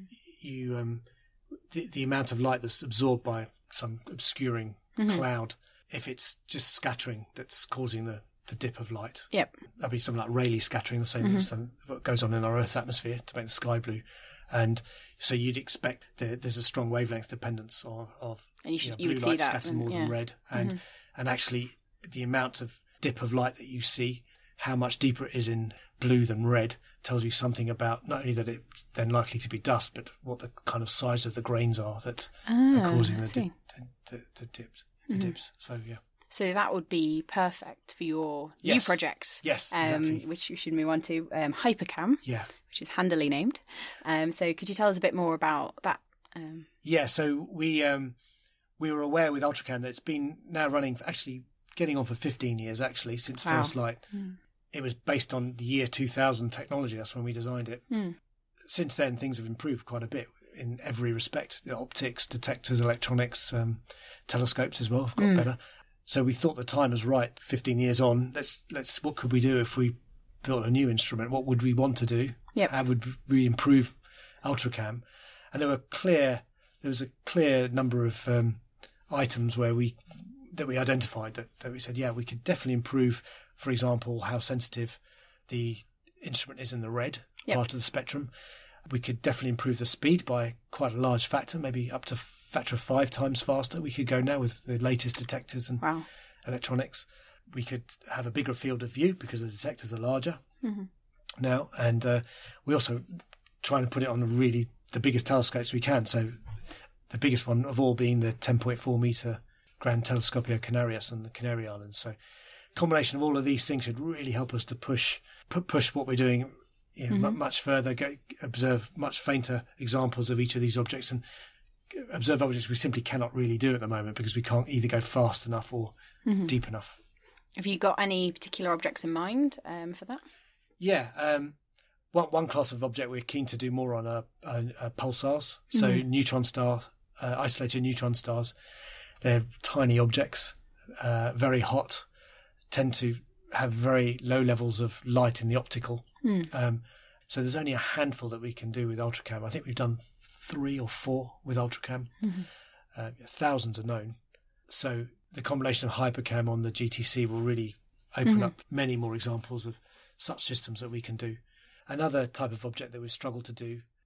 you um, the, the amount of light that's absorbed by some obscuring cloud, if it's just scattering that's causing the, the dip of light, yep. that'd be something like Rayleigh scattering, the same as some, what goes on in our Earth's atmosphere to make the sky blue. And so you'd expect that there's a strong wavelength dependence of, of And you should- know, you blue would see light that, scatters and- more yeah. than red. And and actually the amount of dip of light that you see, how much deeper it is in blue than red, tells you something about not only that it's then likely to be dust, but what the kind of size of the grains are that Ah, are causing I the, see. dip, the, the, the dips. The dips. So yeah. So that would be perfect for your new Yes. project. Yes, um, exactly. Which we should move on to, um, Hypercam, Yeah. which is handily named. Um, so could you tell us a bit more about that? Um, Yeah, so we um, we were aware with Ultracam that it's been now running, for actually getting on for fifteen years, actually, since Wow. first light. It was based on the year two thousand technology. That's when we designed it. Mm. Since then, things have improved quite a bit in every respect. You know, optics, detectors, electronics, um, telescopes as well have got better. So we thought the time was right. fifteen years on, let's let's. What could we do if we built a new instrument? What would we want to do? Yep. How would we improve Ultracam? And there were clear. There was a clear number of um, items where we that we identified that, that we said, yeah, we could definitely improve. For example, how sensitive the instrument is in the red Yep. part of the spectrum. We could definitely improve the speed by quite a large factor, maybe up to a factor of five times faster. We could go now with the latest detectors and wow. electronics. We could have a bigger field of view because the detectors are larger Mm-hmm. now, and uh, we also trying to put it on the really the biggest telescopes we can. So the biggest one of all being the ten point four meter Grand Telescopio Canarias and the Canary Islands. So combination of all of these things should really help us to push pu- push what we're doing, you know, mu- much further. Go, observe much fainter examples of each of these objects and observe objects we simply cannot really do at the moment because we can't either go fast enough or deep enough. Have you got any particular objects in mind um, for that? Yeah, um, one one class of object we're keen to do more on are, are, are pulsars. So neutron star, uh, isolated neutron stars. They're tiny objects, uh, very hot, tend to have very low levels of light in the optical. Um, so there's only a handful that we can do with Ultracam. I think we've done three or four with Ultracam. Uh, thousands are known. So the combination of Hypercam on the G T C will really open up many more examples of such systems that we can do. Another type of object that we've struggled to do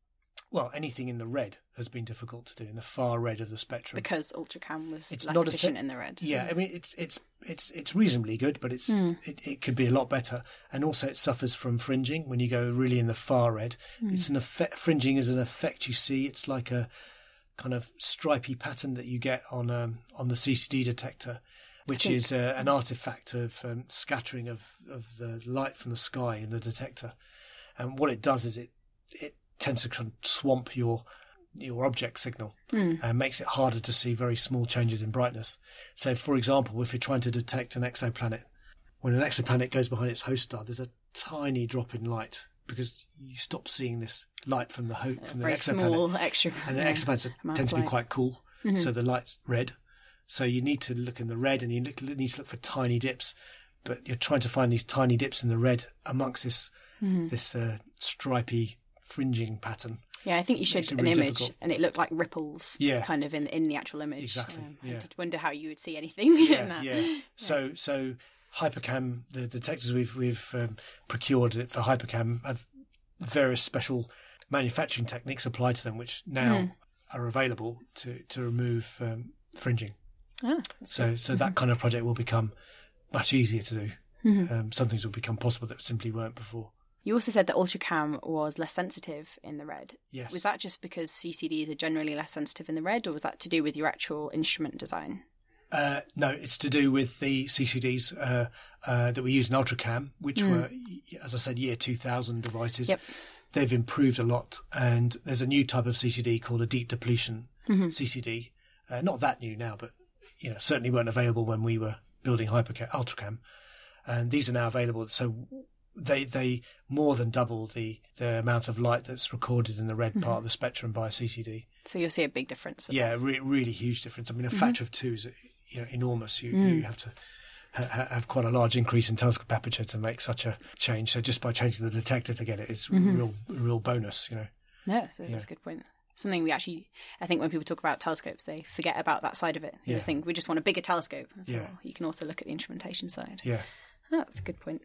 Well, anything in the red has been difficult to do, in the far red of the spectrum. Because Ultracam was It's less not a efficient se- in the red. Yeah, I mean, it's it's it's it's reasonably good, but it's Mm. it, it could be a lot better. And also, it suffers from fringing when you go really in the far red. Mm. It's an effect. Fringing is an effect you see. It's like a kind of stripy pattern that you get on um, on the C C D detector, which think- is uh, an artifact of um, scattering of, of the light from the sky in the detector. And what it does is it it tends to kind of swamp your your object signal Mm. and makes it harder to see very small changes in brightness. So, for example, if you're trying to detect an exoplanet, when an exoplanet goes behind its host star, there's a tiny drop in light because you stop seeing this light from the ho- from the Very exoplanet. small extra. And the yeah, exoplanets amount tend of to be light. quite cool, Mhm. so the light's red. So you need to look in the red, and you look, need to look for tiny dips. But you're trying to find these tiny dips in the red amongst this Mhm. this uh, stripy fringing pattern. Yeah, I think you Makes showed it an really image, difficult. and it looked like ripples. Yeah. kind of in in the actual image. Exactly, Um, I yeah. did wonder how you would see anything Yeah, in that. yeah. So so Hypercam, the detectors we've we've um, procured for Hypercam have various special manufacturing techniques applied to them, which now Mm. are available to to remove um, fringing. Ah, that's So so that kind of project will become much easier to do. Mhm. Um, some things will become possible that simply weren't before. You also said that Ultracam was less sensitive in the red. Yes. Was that just because C C Ds are generally less sensitive in the red, or was that to do with your actual instrument design? Uh, no, it's to do with the C C Ds uh, uh, that we use in Ultracam, which Mm. were, as I said, year two thousand devices. Yep. They've improved a lot, and there's a new type of C C D called a deep depletion Mhm. C C D. Uh, not that new now, but you know certainly weren't available when we were building Hypercam, Ultracam, and these are now available. So they they more than double the, the amount of light that's recorded in the red part of the spectrum by a C C D. So you'll see a big difference. With Yeah, re- really huge difference. I mean, a factor of two is you know enormous. You Mm. you have to ha- have quite a large increase in telescope aperture to make such a change. So just by changing the detector to get it is Mhm. real a real bonus. You know. No, so Yeah. that's a good point. Something we actually, I think when people talk about telescopes, they forget about that side of it. They Yeah. just think we just want a bigger telescope. So Yeah. you can also look at the instrumentation side. Yeah. Oh, that's a good point.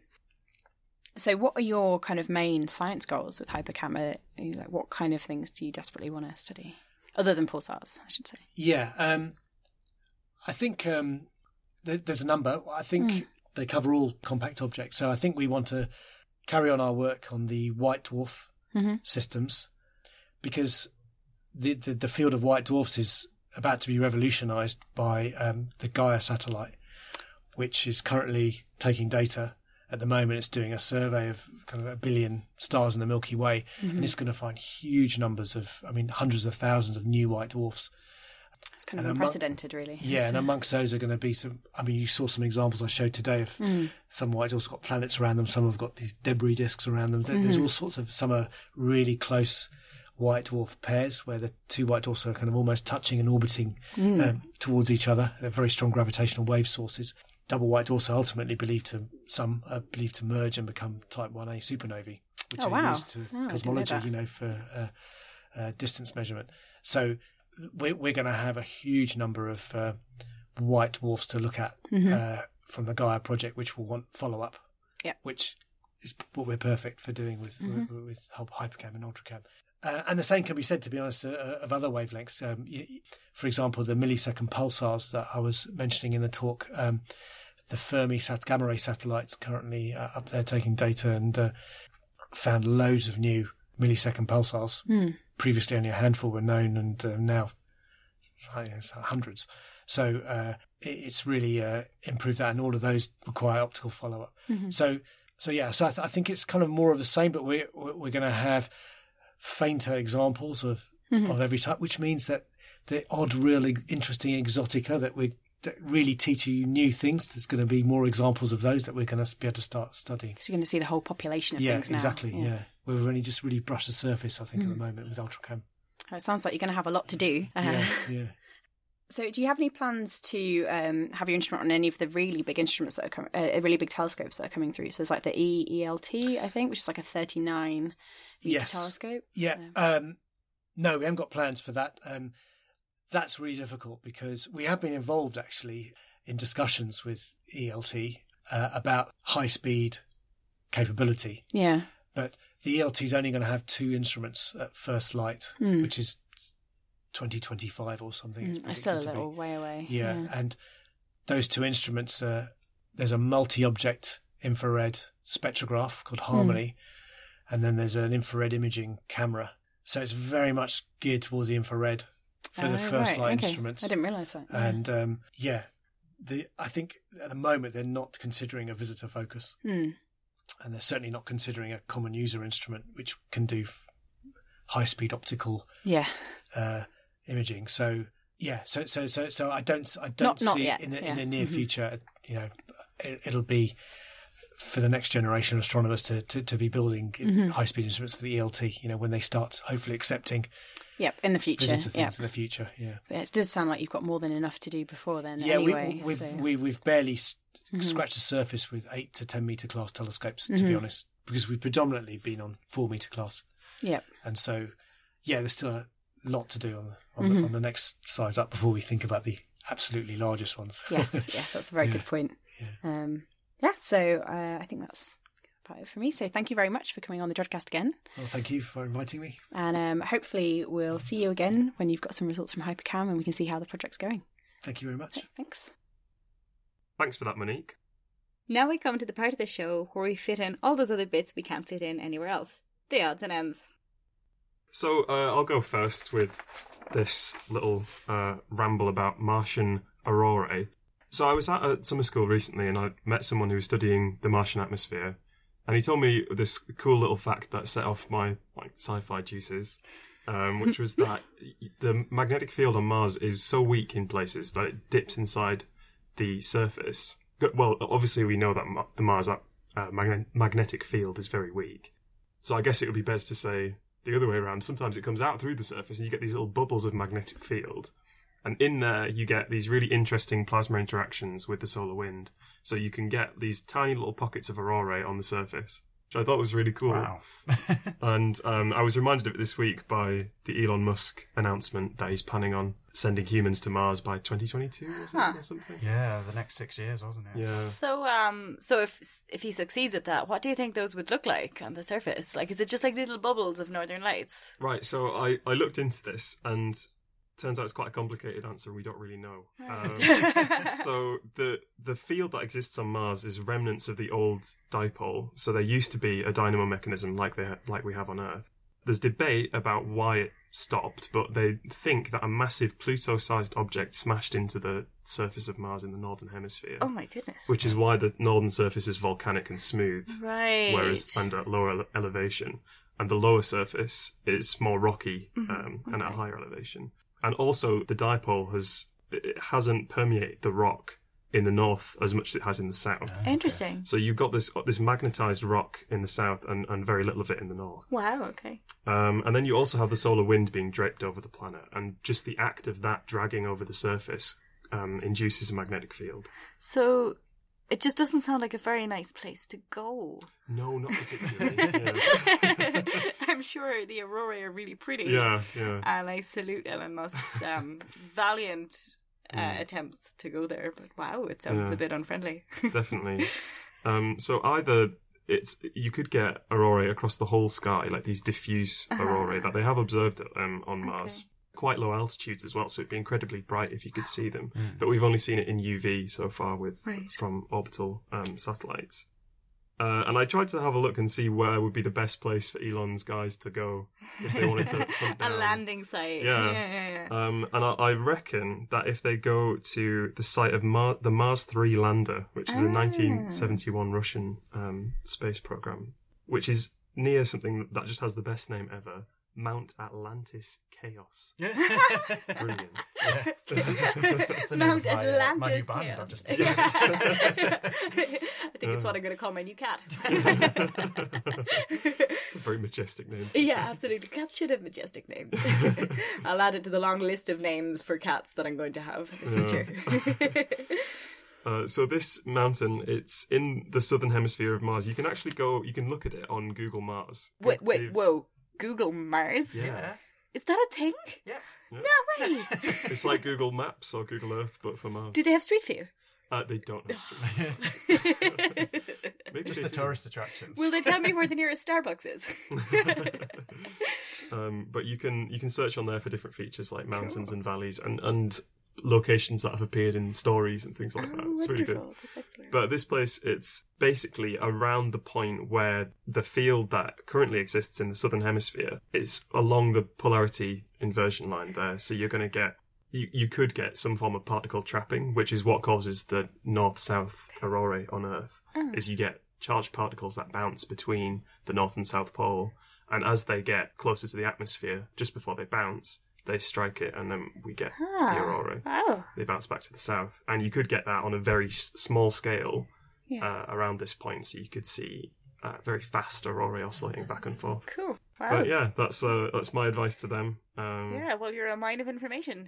So what are your kind of main science goals with Hypercam? Are you like, what kind of things do you desperately want to study? Other than pulsars, I should say. Yeah. Um, I think um, there, there's a number. I think Mm. they cover all compact objects. So I think we want to carry on our work on the white dwarf Mhm. systems because the, the the field of white dwarfs is about to be revolutionised by um, the Gaia satellite, which is currently taking data. At the moment, it's doing a survey of kind of a billion stars in the Milky Way, Mm-hmm. and it's going to find huge numbers of, I mean, hundreds of thousands of new white dwarfs. It's kind of And among- unprecedented, really. Yeah, and So- amongst those are going to be some. I mean, you saw some examples I showed today of Mm. some white dwarfs got planets around them. Some have got these debris disks around them. There- There's Mhm. all sorts of. Some are really close white dwarf pairs where the two white dwarfs are kind of almost touching and orbiting Mm. um, towards each other. They're very strong gravitational wave sources. Double white dwarfs are ultimately believed to some are believed to merge and become Type one A supernovae, which Oh, are wow. used to Oh, I didn't know cosmology, that. you know, for uh, uh, distance measurement. So we're, we're going to have a huge number of uh, white dwarfs to look at Mhm. uh, from the Gaia project, which will want follow up. Yeah. Which is what we're perfect for doing with Mhm. with, with Hypercam and Ultracam. Uh, and the same can be said, to be honest, uh, of other wavelengths. Um, y- for example, the millisecond pulsars that I was mentioning in the talk, um, the Fermi sat- gamma ray satellites currently uh, up there taking data and uh, found loads of new millisecond pulsars. Mm. Previously, only a handful were known, and uh, now I don't know, hundreds. So uh, it, it's really uh, improved that, and all of those require optical follow up. Mhm. So, so yeah, so I, th- I think it's kind of more of the same, but we're we're going to have fainter examples of Mhm. of every type, which means that the odd, really interesting exotica that we that really teach you new things. There's going to be more examples of those that we're going to be able to start studying. So you're going to see the whole population of Yeah, things now. exactly. Yeah. we've only just really brushed the surface, I think, Mm. at the moment with Ultracam. Oh, it sounds like you're going to have a lot to do. Uh, Yeah, yeah. So, do you have any plans to um, have your instrument on any of the really big instruments that are coming, uh, really big telescopes that are coming through? So, there's like the E E L T, I think, which is like a thirty-nine meter Yes. telescope. Yeah. Yeah. Um, no, we haven't got plans for that. Um, that's really difficult because we have been involved actually in discussions with E L T uh, about high speed capability. Yeah. But the E L T is only going to have two instruments at first light, Mm. which is twenty twenty-five or something. It's Mm, it's still a predicted to be. little way away. Yeah, and those two instruments, uh, there's a multi-object infrared spectrograph called Harmony, and then there's an infrared imaging camera. So it's very much geared towards the infrared for Oh, the first right, light okay. instruments. I didn't realise that. Yeah. And um, yeah, the I think at the moment they're not considering a visitor focus, Mm. and they're certainly not considering a common user instrument which can do f- high-speed optical Yeah. uh, imaging. So yeah, so so so so I don't I don't Not- not see yet, in the, yeah. in the near Mhm. future, you know, it, it'll be for the next generation of astronomers to to, to be building Mhm. high-speed instruments for the E L T. You know, when they start hopefully accepting Yep. In the future. visitor things Yep. in the future. Yeah. But it does sound like you've got more than enough to do before then. Yeah, anyway, we, we've so- we, we've barely s Mhm. scratched the surface with eight to ten meter class telescopes, to Mhm. be honest, because we've predominantly been on four meter class, Yep. and so yeah, there's still a lot to do on on, Mhm. the, on the next size up before we think about the absolutely largest ones. Yes. Yeah. That's a very Yeah. good point. Yeah. Um, yeah. So uh, I think that's about it for me. So thank you very much for coming on the Drodcast again. Well, thank you for inviting me. And um, hopefully we'll see you again when you've got some results from Hypercam and we can see how the project's going. Thank you very much. Okay, thanks. Thanks for that, Monique. Now we come to the part of the show where we fit in all those other bits we can't fit in anywhere else. The odds and ends. So uh, I'll go first with this little uh, ramble about Martian aurorae. So I was at a summer school recently and I met someone who was studying the Martian atmosphere, and he told me this cool little fact that set off my like sci-fi juices, um, which was that the magnetic field on Mars is so weak in places that it dips inside the surface. Well, obviously we know that Ma- the Mars uh, magne- magnetic field is very weak. So I guess it would be better to say the other way around. Sometimes it comes out through the surface and you get these little bubbles of magnetic field. And in there you get these really interesting plasma interactions with the solar wind. So you can get these tiny little pockets of aurorae on the surface, which I thought was really cool. Wow. And um, I was reminded of it this week by the Elon Musk announcement that he's planning on sending humans to Mars by twenty twenty-two or something. Huh. Or something. Yeah, the next six years, wasn't it? Yeah. So, um, so if if he succeeds at that, what do you think those would look like on the surface? Like, is it just like little bubbles of northern lights? Right, so I, I looked into this and turns out it's quite a complicated answer. We don't really know. Um, so the the field that exists on Mars is remnants of the old dipole. So there used to be a dynamo mechanism like they like we have on Earth. There's debate about why it stopped, but they think that a massive Pluto-sized object smashed into the surface of Mars in the northern hemisphere, Oh my goodness! which is why the northern surface is volcanic and smooth, Right. whereas and at lower ele- elevation, and the lower surface is more rocky Mhm, um, and at a okay. higher elevation. And also, the dipole has it hasn't permeated the rock in the north as much as it has in the south. Interesting. So you've got this this magnetized rock in the south and, and very little of it in the north. Wow. Okay. Um, and then you also have the solar wind being draped over the planet, and just the act of that dragging over the surface um, induces a magnetic field. So it just doesn't sound like a very nice place to go. No, not particularly. yeah. I'm sure the aurora are really pretty. yeah, yeah. And I salute Elon Musk's um, valiant uh, Mm. attempts to go there. But wow, it sounds Yeah. a bit unfriendly. Definitely. Um, so either it's you could get aurorae across the whole sky, like these diffuse Uh-huh. aurorae that they have observed um, on Okay. Mars. Quite low altitudes as well, so it'd be incredibly bright if you could see them. Mm. But we've only seen it in U V so far with Right. from orbital um, satellites. Uh, and I tried to have a look and see where would be the best place for Elon's guys to go if they wanted to hunt A down. landing site. Yeah. yeah, yeah, yeah. Um, and I, I reckon that if they go to the site of Mar- the Mars three lander, which is a Ah. nineteen seventy-one Russian um, space program, which is near something that just has the best name ever, Mount Atlantis Chaos. Yeah. Brilliant. Yeah. It's the name Mount of my, uh, my new Atlantis band Chaos. I've just Yeah. discovered. I think it's what I'm going to call my new cat. Very majestic name. Yeah, absolutely. Cats should have majestic names. I'll add it to the long list of names for cats that I'm going to have in the Yeah. future. Uh, so this mountain, it's in the southern hemisphere of Mars. You can actually go, you can look at it on Google Mars. wait, wait, They've- whoa. Google Mars? Yeah. Yeah. Is that a thing? Yeah. No way. It's like Google Maps or Google Earth, but for Mars. Do they have Street View? Uh, they don't have street. Maybe Just they the do. tourist attractions. Will they tell me where the nearest Starbucks is? um, but you can you can search on there for different features like mountains and valleys and, and locations that have appeared in stories and things like Oh, that. It's really good. wonderful. That's excellent. But this place, it's basically around the point where the field that currently exists in the southern hemisphere, it's along the polarity inversion line there. So you're going to get, you, you could get some form of particle trapping, which is what causes the north-south aurorae on Earth, Oh. is you get charged particles that bounce between the north and south pole. And as they get closer to the atmosphere, just before they bounce, they strike it, and then we get Ah, the aurora. Wow. They bounce back to the south, and you could get that on a very s- small scale Yeah. uh, around this point. So you could see uh, very fast aurorae oscillating back and forth. Cool. Wow. But yeah, that's uh, that's my advice to them. Um, Yeah, well, you're a mine of information.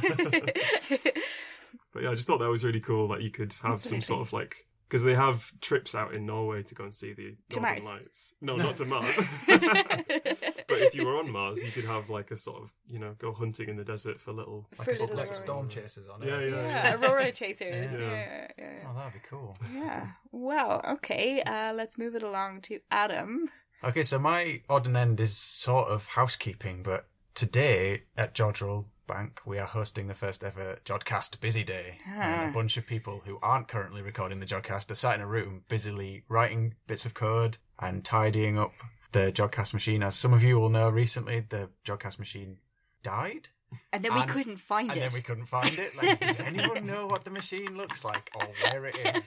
But yeah, I just thought that was really cool that you could have some sort of like, because they have trips out in Norway to go and see the To Northern Mars. Lights. No, not to Mars. But if you were on Mars, you could have like a sort of, you know, go hunting in the desert for little. like, For a, little like aurora. storm chasers on Yeah, it. yeah. Yeah, Aurora Chasers. Yeah. Yeah, yeah, yeah. Oh, that'd be cool. Yeah. Wow. Okay. Uh, let's move it along to Adam. Okay, so my odd and end is sort of housekeeping, but today at George Roll Bank, we are hosting the first ever Jodcast Busy Day. And Ah. a bunch of people who aren't currently recording the Jodcast are sat in a room busily writing bits of code and tidying up the Jodcast machine. As some of you will know, recently the Jodcast machine died. And then we And- couldn't find And it. then we couldn't find it. Like, does anyone know what the machine looks like or where it is?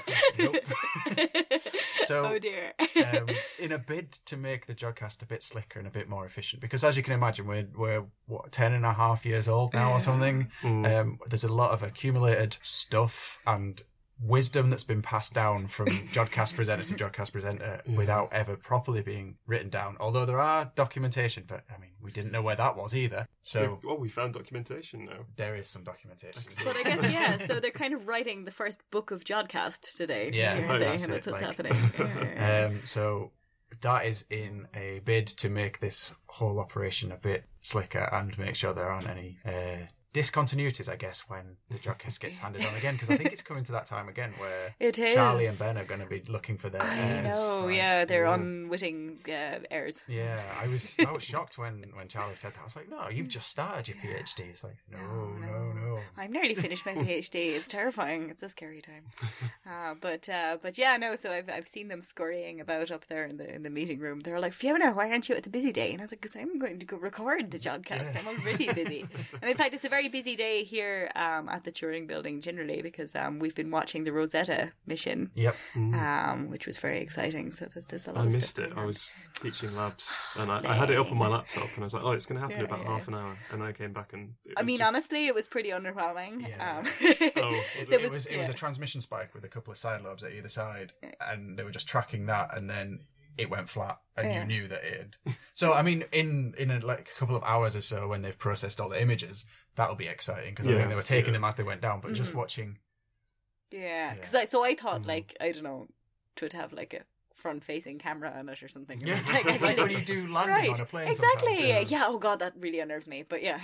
Nope. So, oh dear. um, in a bid to make the Jodcast a bit slicker and a bit more efficient, because as you can imagine, we're we're what ten and a half years old now or something. Mm. Um, there's a lot of accumulated stuff and wisdom that's been passed down from Jodcast presenter to Jodcast presenter Yeah. without ever properly being written down. Although there are documentation, but I mean, we didn't know where that was either. So oh, we found documentation now. there is some documentation. But I guess, yeah, so they're kind of writing the first book of Jodcast today. Yeah, aren't oh, they? that's And it, that's what's like- happening. Yeah, yeah, Um, so that is in a bid to make this whole operation a bit slicker and make sure there aren't any uh, discontinuities, I guess, when the Jodcast gets handed on again, because I think it's coming to that time again where It is. Charlie and Ben are going to be looking for their I heirs. know, right? yeah, they're Yeah. unwitting uh, heirs. Yeah, I was I was shocked when, when Charlie said that. I was like, no, you've just started your PhD. It's like, no, No, no, no. I'm nearly finished my PhD. It's terrifying. It's a scary time. Uh, but uh, but yeah, no. So I've I've seen them scurrying about up there in the in the meeting room. They're like, Fiona, why aren't you at the busy day? And I was like, because I'm going to go record the Jodcast. Yeah. I'm already busy. And in fact, it's a very busy day here um, at the Turing Building generally because um, we've been watching the Rosetta mission, Yep. Mm. um, which was very exciting. So there's there's a lot I of missed stuff it. going I on. was teaching labs, and I, I had it up on my laptop, and I was like, "Oh, it's going to happen Yeah, in about yeah. half an hour." And then I came back, and it I was mean, just- honestly, it was pretty underwhelming. Yeah. Um, Oh, was there it? It was it was yeah. a transmission spike with a couple of side lobes at either side, and they were just tracking that, and then it went flat, and Yeah. you knew that it had. So I mean, in in a, like a couple of hours or so, when they've processed all the images, that'll be exciting because I Yeah, think they were taking yeah. them as they went down. But just Mhm. watching, Yeah, Yeah. because I so I thought Mhm. like I don't know, to it have like a front-facing camera on it or something. yeah, like, like actually- when you do landing right, on a plane, exactly. sometimes, Yeah. Oh god, that really unnerves me. But yeah,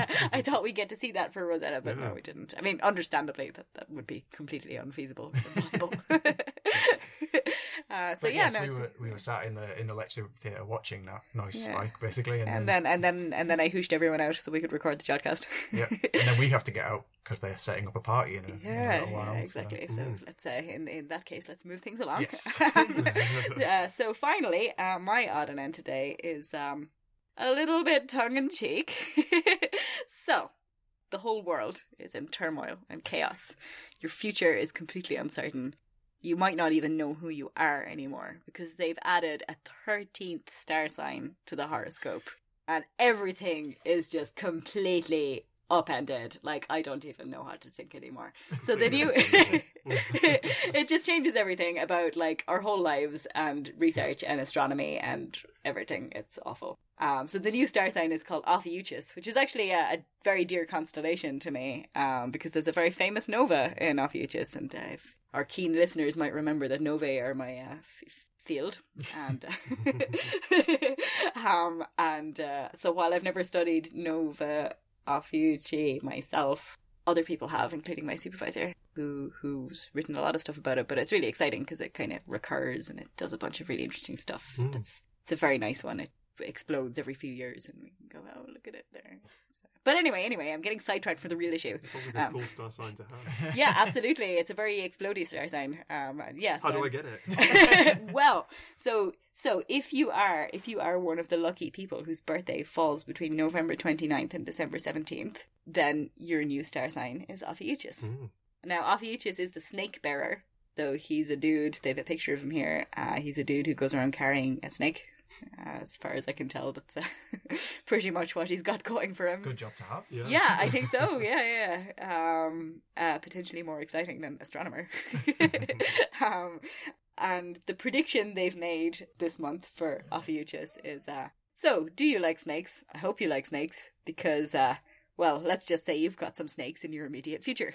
I thought we'd get to see that for Rosetta, but Yeah. no, we didn't. I mean, understandably, that that would be completely unfeasible, impossible. uh, so But yeah, yes, no, we it's- were we were sat in the in the lecture theatre watching that noise Yeah. spike basically, and, and then, then and then and then I hooshed everyone out so we could record the Jodcast. yeah, and then we have to get out because they're setting up a party in a, in a Yeah, little while. yeah, so- exactly. So, Mm. let's say in in that case, let's move things along. Yes. uh, so finally, uh, my odd and end today is um a little bit tongue in cheek. So, the whole world is in turmoil and chaos. Your future is completely uncertain. You might not even know who you are anymore because they've added a thirteenth star sign to the horoscope, and everything is just completely upended. Like, I don't even know how to think anymore. So the new it just changes everything about like our whole lives and research and astronomy and everything. It's awful. Um, so the new star sign is called Ophiuchus, which is actually a, a very dear constellation to me, um, because there's a very famous nova in Ophiuchus, and uh, if our keen listeners might remember that novae are my uh, f- field, and um, and uh, so while I've never studied Nova Ophiuchi myself, other people have, including my supervisor, who who's written a lot of stuff about it. But it's really exciting because it kind of recurs and it does a bunch of really interesting stuff. Mm. It's it's a very nice one. It explodes every few years, and we can go, oh, look at it there. So, but anyway, anyway, I'm getting sidetracked for the real issue. It sounds like a Um, cool star sign to have. Yeah, absolutely. It's a very explodey star sign. Um, yes. How do I get it? Well, so so if you are if you are one of the lucky people whose birthday falls between November twenty-ninth and December seventeenth, then your new star sign is Ophiuchus. Mm. Now, Ophiuchus is the snake bearer. So he's a dude. They have a picture of him here. Uh, he's a dude who goes around carrying a snake. Uh, as far as I can tell, that's uh, pretty much what he's got going for him. Good job to have. Yeah. Yeah, I think so. Yeah, yeah. Um, uh, potentially more exciting than astronomer. um, and the prediction they've made this month for Ophiuchus is, uh, so, do you like snakes? I hope you like snakes, because, uh, well, let's just say you've got some snakes in your immediate future.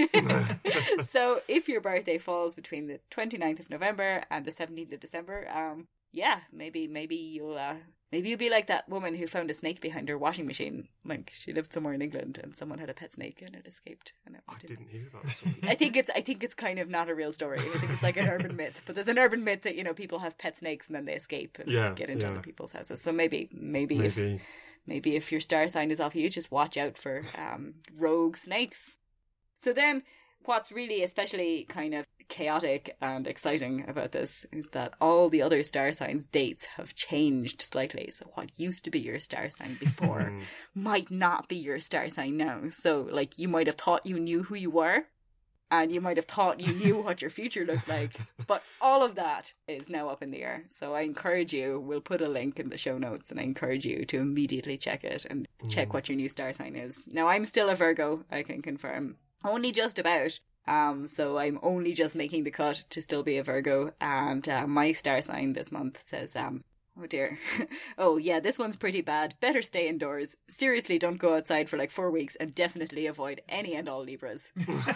So, if your birthday falls between the twenty-ninth of November and the seventeenth of December, um, yeah, maybe maybe you'll uh, maybe you'll be like that woman who found a snake behind her washing machine. Like, she lived somewhere in England and someone had a pet snake and it escaped. And it I went in. didn't hear that story. I think it's I think it's kind of not a real story. I think it's like an urban myth. But there's an urban myth that, you know, people have pet snakes and then they escape and Yeah, get into yeah. other people's houses. So maybe maybe, if Maybe. maybe if your star sign is off you, just watch out for um, rogue snakes. So then what's really especially kind of chaotic and exciting about this is that all the other star signs' dates have changed slightly. So what used to be your star sign before Mm. might not be your star sign now. So, like, you might have thought you knew who you were, and you might have thought you knew what your future looked like, but all of that is now up in the air. So I encourage you, we'll put a link in the show notes, and I encourage you to immediately check it and check Mm. what your new star sign is. Now, I'm still a Virgo, I can confirm. Only just about. Um, so I'm only just making the cut to still be a Virgo, and uh, my star sign this month says, um, oh dear, oh yeah, this one's pretty bad. Better stay indoors. Seriously, don't go outside for like four weeks, and definitely avoid any and all Libras.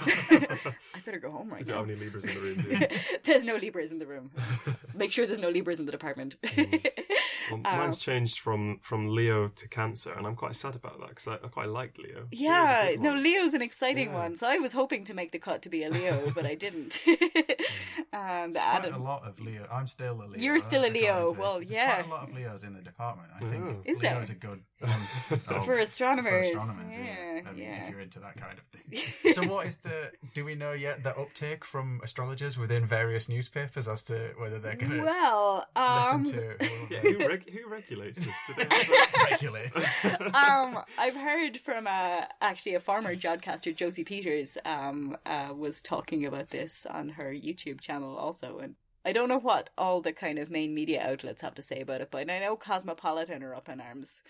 I better go home I right don't now. have any Libras in the room, do you? There's no Libras in the room. Make sure there's no Libras in the department. Well, Um, mine's changed from, from Leo to Cancer, and I'm quite sad about that because I, I quite liked Leo. Leo's a Yeah, good no, one. Leo's an exciting Yeah. one. So I was hoping to make the cut to be a Leo, but I didn't. and Quite Adam, a lot of Leo. I'm still a Leo. You're still a according Leo. to this. Well, There's yeah. quite a lot of Leos in the department. I think Oh. Is there? Leo's a good one. Oh, For astronomers, For astronomers, yeah. yeah, I mean, yeah. if you're into that kind of thing. So, what is the? Do we know yet the uptake from astrologers within various newspapers as to whether they're going to well, um, listen to who Yeah, they who, reg- who regulates this? Do they have regulates? um, I've heard from uh, actually a former Jodcaster, Josie Peters, um, uh, was talking about this on her YouTube channel also, and I don't know what all the kind of main media outlets have to say about it, but I know Cosmopolitan are up in arms.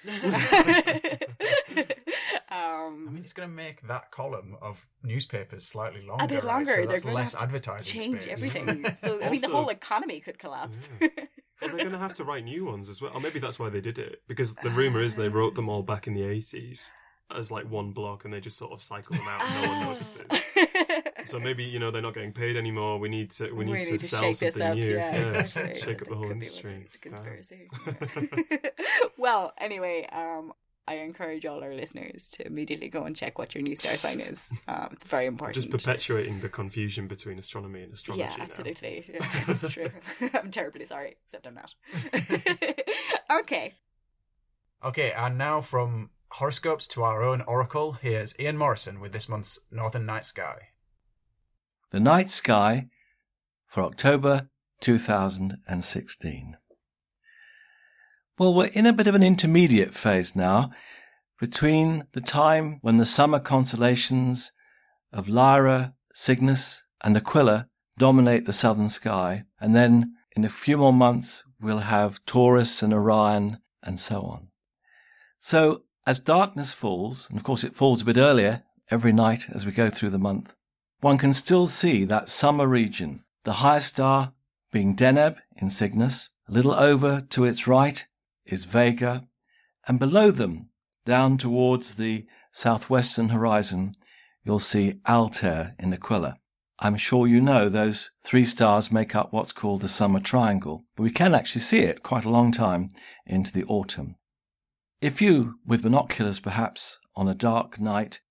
I um, mean, it's going to make that column of newspapers slightly longer. a bit right? longer. So They're that's going less to have advertising to change space. everything. So I mean, the Also- whole economy could collapse. Well, they're going to have to write new ones as well. Or maybe that's why they did it. Because the rumour is they wrote them all back in the eighties as like one block and they just sort of cycle them out and no one notices. So maybe, you know, they're not getting paid anymore. We need to we need, to, sell shake this something up. new. Yeah, exactly. Shake up That the whole could be what's- industry. It's a conspiracy. Yeah. Well, anyway, um, I encourage all our listeners to immediately go and check what your new star sign is. Um, it's very important. Just perpetuating the confusion between astronomy and astrology. Yeah, now. absolutely. Yeah, that's true. I'm terribly sorry, except I'm not. Okay. Okay, and now from horoscopes to our own oracle, here's Ian Morrison with this month's Northern Night Sky. The Night Sky for October two thousand sixteen. Well, we're in a bit of an intermediate phase now between the time when the summer constellations of Lyra, Cygnus and Aquila dominate the southern sky, and then in a few more months we'll have Taurus and Orion and so on. So as darkness falls, and of course it falls a bit earlier every night as we go through the month, one can still see that summer region, the highest star being Deneb in Cygnus. A little over to its right is Vega, and below them, down towards the southwestern horizon, you'll see Altair in Aquila. I'm sure you know those three stars make up what's called the summer triangle, but we can actually see it quite a long time into the autumn. If you, with binoculars perhaps, on a dark night,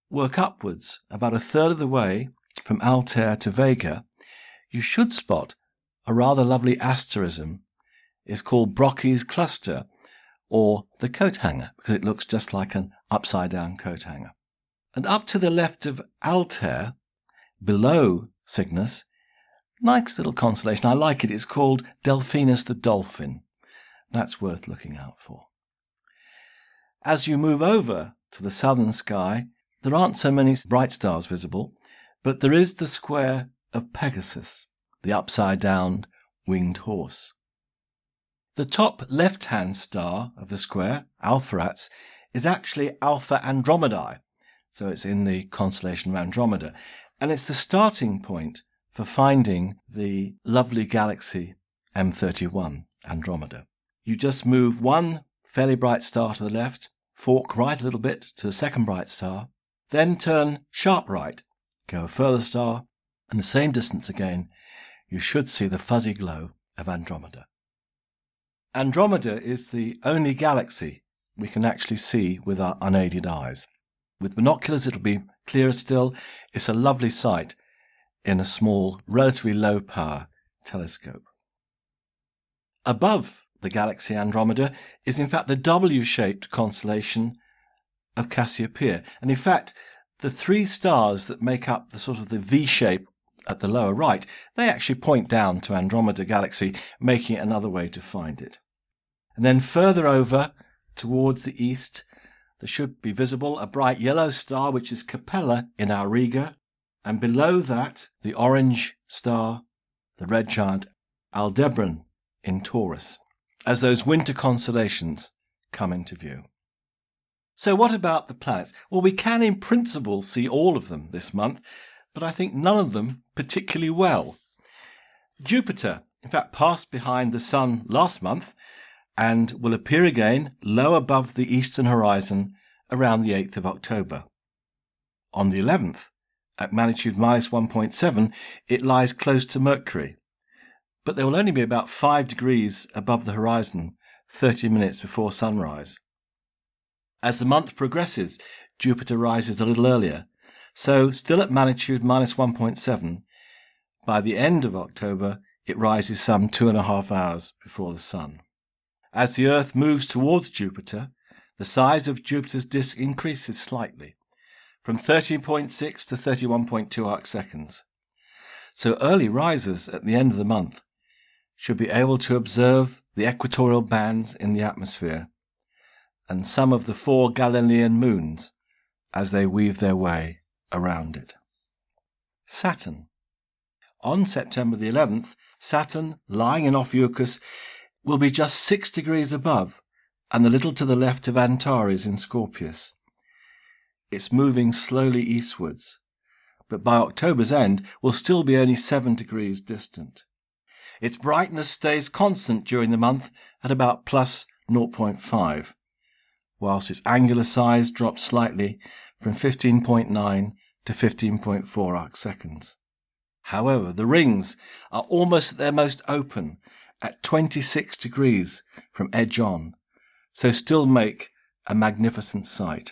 work upwards about a third of the way from Altair to Vega, you should spot a rather lovely asterism. It's called Brocchi's cluster, or the coat hanger, because it looks just like an upside-down coat hanger. And up to the left of Altair, below Cygnus, nice little constellation. I like it. It's called Delphinus the Dolphin. That's worth looking out for. As you move over to the southern sky, there aren't so many bright stars visible, but there is the square of Pegasus, the upside-down winged horse. The top left-hand star of the square, Alpheratz, is actually Alpha Andromedae, so it's in the constellation of Andromeda, and it's the starting point for finding the lovely galaxy M thirty-one, Andromeda. You just move one fairly bright star to the left, fork right a little bit to the second bright star, then turn sharp right, go a further star, and the same distance again, you should see the fuzzy glow of Andromeda. Andromeda is the only galaxy we can actually see with our unaided eyes. With binoculars it'll be clearer still. It's a lovely sight in a small, relatively low power telescope. Above the galaxy Andromeda is in fact the W-shaped constellation of Cassiopeia. And in fact, the three stars that make up the sort of the V-shape at the lower right, they actually point down to Andromeda Galaxy, making it another way to find it. And then further over towards the east, there should be visible a bright yellow star, which is Capella in Auriga, and below that, the orange star, the red giant Aldebaran in Taurus, as those winter constellations come into view. So what about the planets? Well, we can in principle see all of them this month, but I think none of them particularly well. Jupiter, in fact, passed behind the Sun last month and will appear again low above the eastern horizon around the eighth of October. On the eleventh, at magnitude minus one point seven, it lies close to Mercury, but there will only be about five degrees above the horizon thirty minutes before sunrise. As the month progresses, Jupiter rises a little earlier, so still at magnitude minus one point seven, by the end of October it rises some two and a half hours before the Sun. As the Earth moves towards Jupiter, the size of Jupiter's disk increases slightly, from thirteen point six to thirty-one point two arc seconds. So early risers at the end of the month should be able to observe the equatorial bands in the atmosphere and some of the four Galilean moons as they weave their way around it. Saturn. On September the eleventh, Saturn, lying in Ophiuchus, will be just six degrees above and a little to the left of Antares in Scorpius. It's moving slowly eastwards, but by October's end will still be only seven degrees distant. Its brightness stays constant during the month at about plus zero point five, whilst its angular size drops slightly from fifteen point nine to fifteen point four arc seconds. However, the rings are almost at their most open at twenty-six degrees from edge on, so still make a magnificent sight.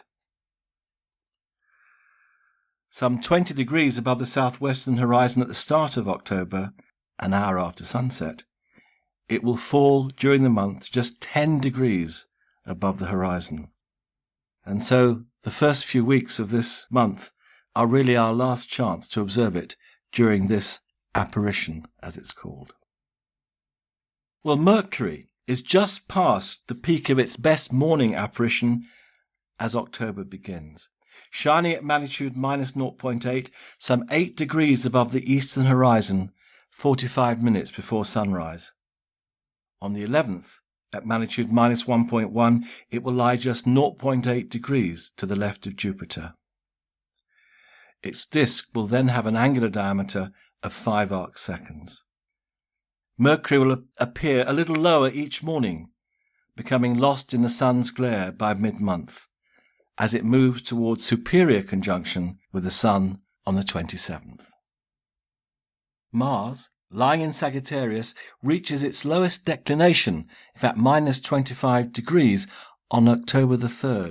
Some twenty degrees above the southwestern horizon at the start of October, an hour after sunset, it will fall during the month just ten degrees above the horizon. And so the first few weeks of this month are really our last chance to observe it during this apparition, as it's called. Well, Mercury is just past the peak of its best morning apparition as October begins, shining at magnitude minus zero point eight, some eight degrees above the eastern horizon, forty-five minutes before sunrise. On the eleventh, at magnitude minus one point one, it will lie just zero point eight degrees to the left of Jupiter. Its disk will then have an angular diameter of five arc seconds. Mercury will appear a little lower each morning, becoming lost in the Sun's glare by mid-month, as it moves towards superior conjunction with the Sun on the twenty-seventh. Mars, lying in Sagittarius, reaches its lowest declination, in fact minus twenty-five degrees, on October the third,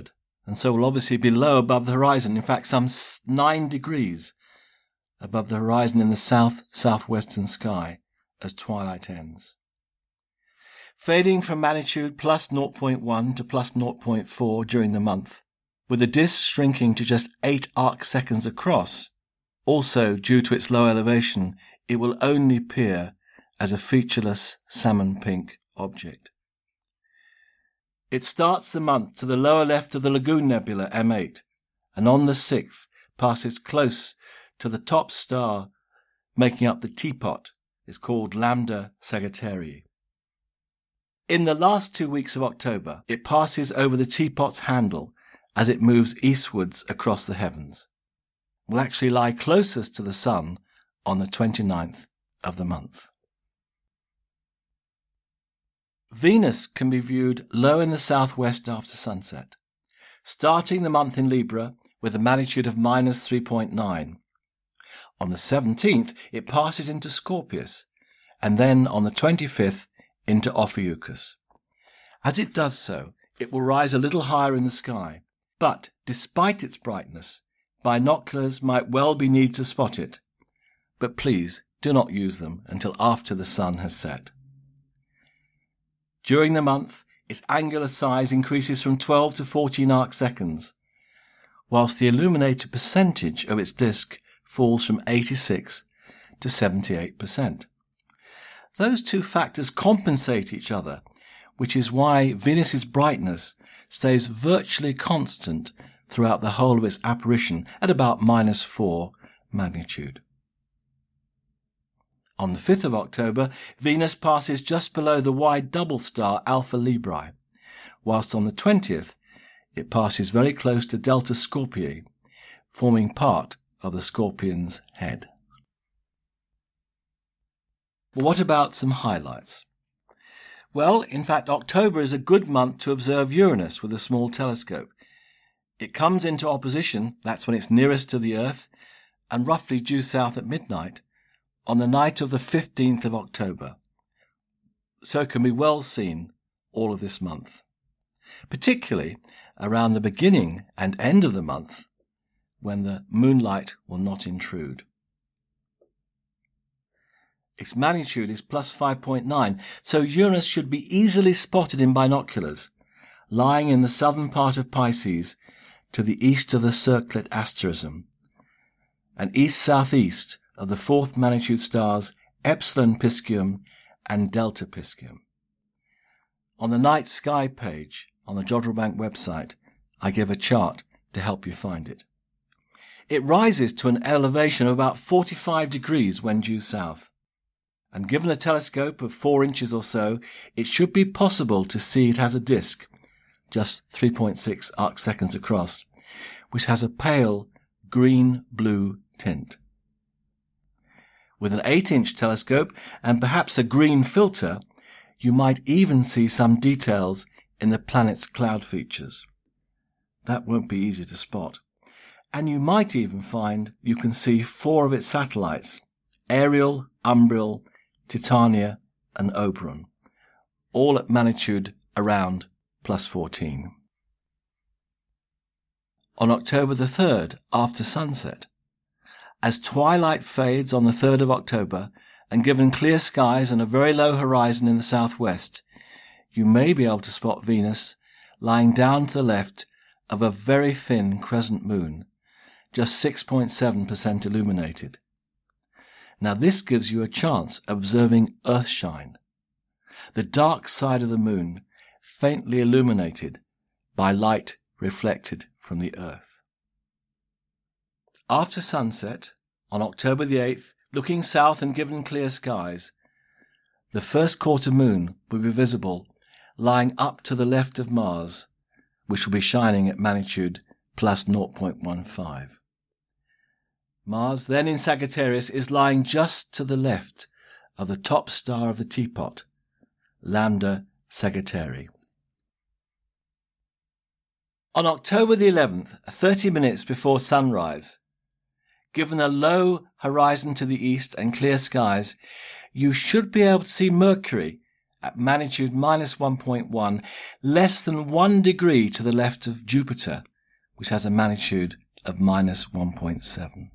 and so will obviously be low above the horizon, in fact some nine degrees above the horizon in the south-southwestern sky as twilight ends. Fading from magnitude plus zero point one to plus zero point four during the month, with the disk shrinking to just eight arc seconds across. Also, due to its low elevation, it will only appear as a featureless salmon pink object. It starts the month to the lower left of the Lagoon Nebula M eight, and on the sixth passes close to the top star making up the teapot. It's called Lambda Sagittarii. In the last two weeks of October, it passes over the teapot's handle as it moves eastwards across the heavens. It will actually lie closest to the Sun on the twenty-ninth of the month. Venus can be viewed low in the southwest after sunset, starting the month in Libra with a magnitude of minus three point nine. On the seventeenth, it passes into Scorpius, and then on the twenty-fifth into Ophiuchus. As it does so, it will rise a little higher in the sky, but despite its brightness, binoculars might well be needed to spot it, but please do not use them until after the sun has set. During the month, its angular size increases from twelve to fourteen arc seconds, whilst the illuminated percentage of its disk falls from eighty-six to seventy-eight percent. Those two factors compensate each other, which is why Venus's brightness stays virtually constant throughout the whole of its apparition at about minus four magnitude. On the fifth of October, Venus passes just below the wide double star Alpha Librae, whilst on the twentieth it passes very close to Delta Scorpii, forming part of the Scorpion's head. Well, what about some highlights? Well, in fact, October is a good month to observe Uranus with a small telescope. It comes into opposition, that's when it's nearest to the Earth, and roughly due south at midnight, on the night of the fifteenth of October. So it can be well seen all of this month, particularly around the beginning and end of the month, when the moonlight will not intrude. Its magnitude is plus five point nine, so Uranus should be easily spotted in binoculars, lying in the southern part of Pisces to the east of the circlet asterism, and east-southeast of the fourth magnitude stars Epsilon Piscium and Delta Piscium. On the night sky page on the Jodrell Bank website, I give a chart to help you find it. It rises to an elevation of about forty-five degrees when due south, and given a telescope of four inches or so, it should be possible to see it has a disk, just three point six arc seconds across, which has a pale green-blue tint. With an eight inch telescope and perhaps a green filter, you might even see some details in the planet's cloud features. That won't be easy to spot. And you might even find you can see four of its satellites, Ariel, Umbriel, Titania and Oberon, all at magnitude around plus fourteen. On October the third, after sunset, as twilight fades on the third of October, and given clear skies and a very low horizon in the southwest, you may be able to spot Venus lying down to the left of a very thin crescent moon, just six point seven percent illuminated. Now this gives you a chance of observing Earthshine, the dark side of the moon faintly illuminated by light reflected from the Earth. After sunset, on October the eighth, looking south and given clear skies, the first quarter moon will be visible lying up to the left of Mars, which will be shining at magnitude plus zero point one five. Mars, then in Sagittarius, is lying just to the left of the top star of the teapot, Lambda Sagittarii. On October the eleventh, thirty minutes before sunrise, given a low horizon to the east and clear skies, you should be able to see Mercury at magnitude minus one point one, less than one degree to the left of Jupiter which has a magnitude of minus one point seven.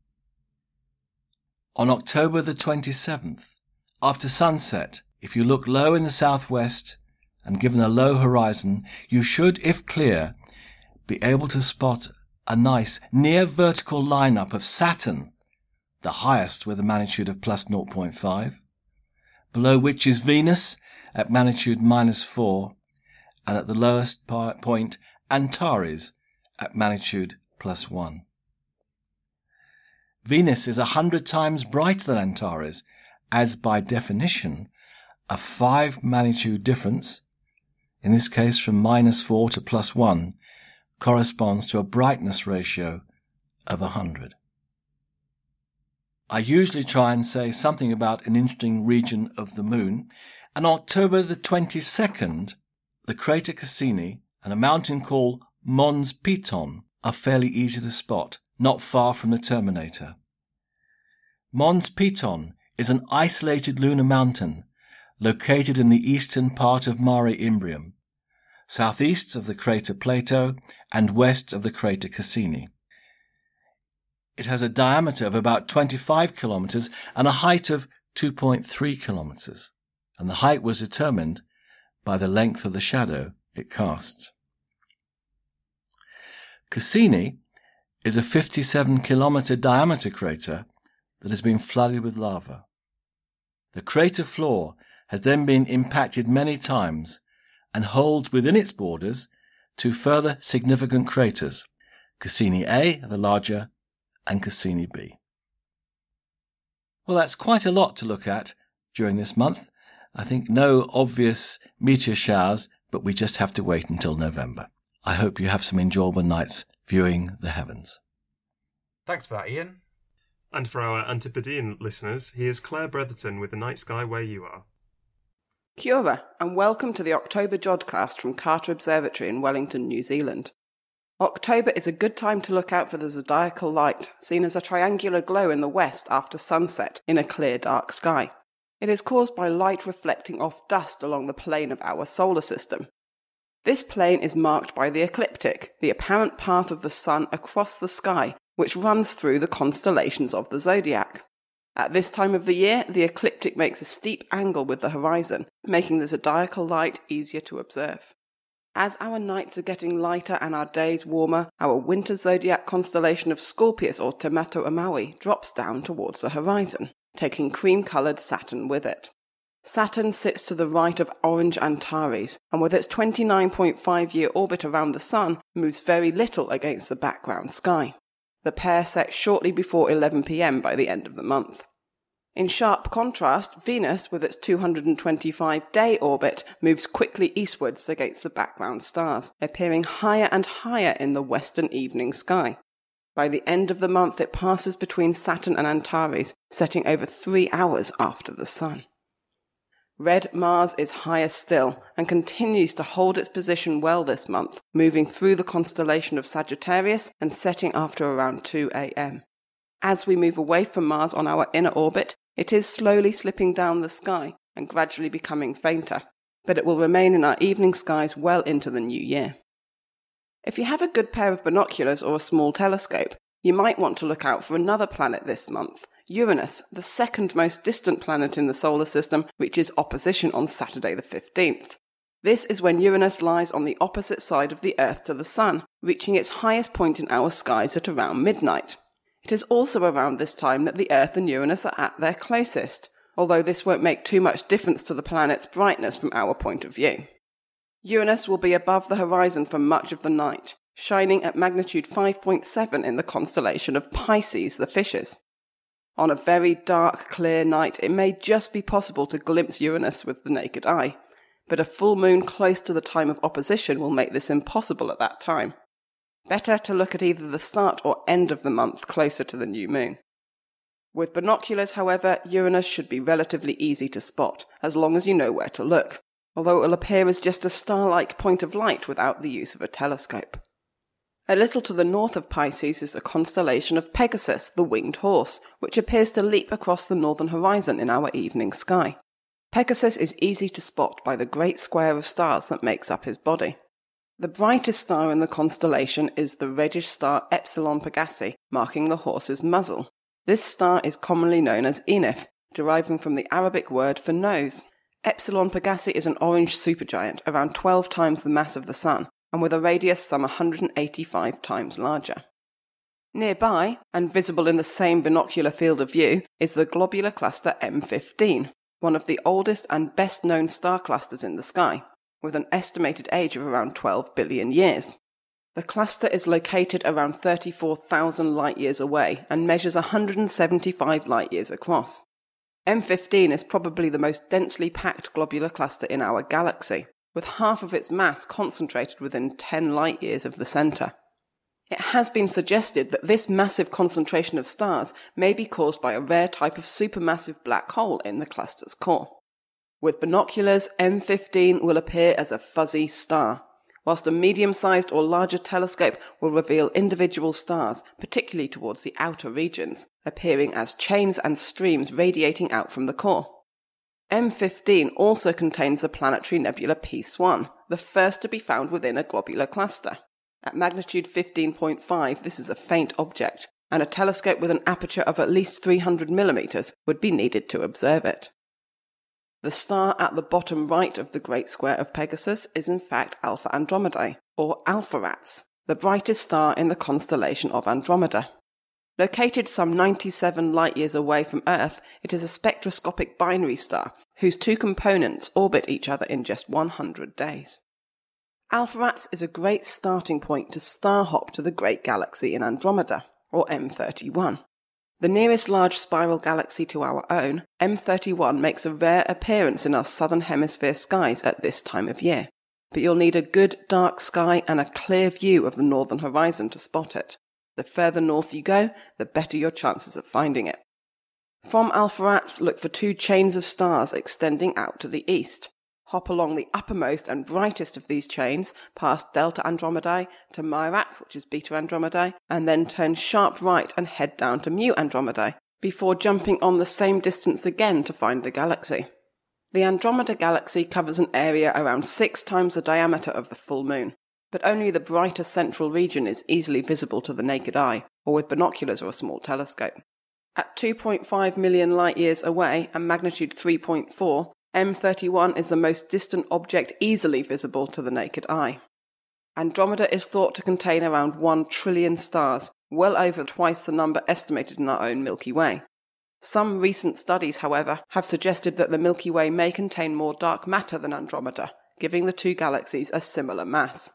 On October the twenty-seventh, after sunset, if you look low in the southwest and given a low horizon, you should, if clear, be able to spot a nice near vertical lineup of Saturn, the highest with a magnitude of plus zero point five, below which is Venus at magnitude minus four, and at the lowest point Antares at magnitude plus one. Venus is a hundred times brighter than Antares, as by definition a five magnitude difference, in this case from minus four to plus one, corresponds to a brightness ratio of one hundred. I usually try and say something about an interesting region of the moon, and on October the twenty-second, the crater Cassini and a mountain called Mons Piton are fairly easy to spot, not far from the Terminator. Mons Piton is an isolated lunar mountain located in the eastern part of Mare Imbrium, southeast of the crater Plato and west of the crater Cassini. It has a diameter of about twenty-five kilometers and a height of two point three kilometers, and the height was determined by the length of the shadow it casts. Cassini is a fifty-seven kilometer diameter crater that has been flooded with lava. The crater floor has then been impacted many times and holds within its borders two further significant craters, Cassini A, the larger, and Cassini B. Well, that's quite a lot to look at during this month. I think no obvious meteor showers, but we just have to wait until November. I hope you have some enjoyable nights viewing the heavens. Thanks for that, Ian. And for our Antipodean listeners, here's Claire Bretherton with The Night Sky Where You Are. Kia ora, and welcome to the October Jodcast from Carter Observatory in Wellington, New Zealand. October is a good time to look out for the zodiacal light, seen as a triangular glow in the west after sunset in a clear dark sky. It is caused by light reflecting off dust along the plane of our solar system. This plane is marked by the ecliptic, the apparent path of the sun across the sky, which runs through the constellations of the zodiac. At this time of the year, the ecliptic makes a steep angle with the horizon, making the zodiacal light easier to observe. As our nights are getting lighter and our days warmer, our winter zodiac constellation of Scorpius or Te Mato Amaui drops down towards the horizon, taking cream-coloured Saturn with it. Saturn sits to the right of orange Antares, and with its twenty-nine point five year orbit around the Sun, moves very little against the background sky. The pair set shortly before eleven p m by the end of the month. In sharp contrast, Venus, with its two hundred twenty-five day orbit, moves quickly eastwards against the background stars, appearing higher and higher in the western evening sky. By the end of the month, it passes between Saturn and Antares, setting over three hours after the Sun. Red Mars is higher still, and continues to hold its position well this month, moving through the constellation of Sagittarius and setting after around two a m. As we move away from Mars on our inner orbit, it is slowly slipping down the sky and gradually becoming fainter, but it will remain in our evening skies well into the new year. If you have a good pair of binoculars or a small telescope, you might want to look out for another planet this month. Uranus, the second most distant planet in the solar system, reaches opposition on Saturday the fifteenth. This is when Uranus lies on the opposite side of the Earth to the Sun, reaching its highest point in our skies at around midnight. It is also around this time that the Earth and Uranus are at their closest, although this won't make too much difference to the planet's brightness from our point of view. Uranus will be above the horizon for much of the night, shining at magnitude five point seven in the constellation of Pisces, the fishes. On a very dark, clear night, it may just be possible to glimpse Uranus with the naked eye, but a full moon close to the time of opposition will make this impossible at that time. Better to look at either the start or end of the month closer to the new moon. With binoculars, however, Uranus should be relatively easy to spot, as long as you know where to look, although it will appear as just a star-like point of light without the use of a telescope. A little to the north of Pisces is the constellation of Pegasus, the winged horse, which appears to leap across the northern horizon in our evening sky. Pegasus is easy to spot by the great square of stars that makes up his body. The brightest star in the constellation is the reddish star Epsilon Pegasi, marking the horse's muzzle. This star is commonly known as Enif, deriving from the Arabic word for nose. Epsilon Pegasi is an orange supergiant, around twelve times the mass of the Sun, and with a radius some one hundred eighty-five times larger. Nearby, and visible in the same binocular field of view, is the globular cluster M fifteen, one of the oldest and best-known star clusters in the sky, with an estimated age of around twelve billion years. The cluster is located around thirty-four thousand light-years away and measures one hundred seventy-five light-years across. M fifteen is probably the most densely packed globular cluster in our galaxy, with half of its mass concentrated within ten light-years of the centre. It has been suggested that this massive concentration of stars may be caused by a rare type of supermassive black hole in the cluster's core. With binoculars, M fifteen will appear as a fuzzy star, whilst a medium-sized or larger telescope will reveal individual stars, particularly towards the outer regions, appearing as chains and streams radiating out from the core. M fifteen also contains the planetary nebula Peace one, the first to be found within a globular cluster. At magnitude fifteen point five, this is a faint object, and a telescope with an aperture of at least three hundred millimeters would be needed to observe it. The star at the bottom right of the Great Square of Pegasus is in fact Alpha Andromedae, or Alpheratz, the brightest star in the constellation of Andromeda. Located some ninety-seven light-years away from Earth, it is a spectroscopic binary star whose two components orbit each other in just one hundred days. Alpheratz is a great starting point to star-hop to the Great Galaxy in Andromeda, or M thirty-one. The nearest large spiral galaxy to our own, M thirty-one makes a rare appearance in our southern hemisphere skies at this time of year, but you'll need a good dark sky and a clear view of the northern horizon to spot it. The further north you go, the better your chances of finding it. From Alpheratz, look for two chains of stars extending out to the east. Hop along the uppermost and brightest of these chains, past Delta Andromedae to Myrac, which is Beta Andromedae, and then turn sharp right and head down to Mu Andromedae, before jumping on the same distance again to find the galaxy. The Andromeda Galaxy covers an area around six times the diameter of the full moon, but only the brighter central region is easily visible to the naked eye, or with binoculars or a small telescope. At two point five million light-years away and magnitude three point four, M thirty-one is the most distant object easily visible to the naked eye. Andromeda is thought to contain around one trillion stars, well over twice the number estimated in our own Milky Way. Some recent studies, however, have suggested that the Milky Way may contain more dark matter than Andromeda, giving the two galaxies a similar mass.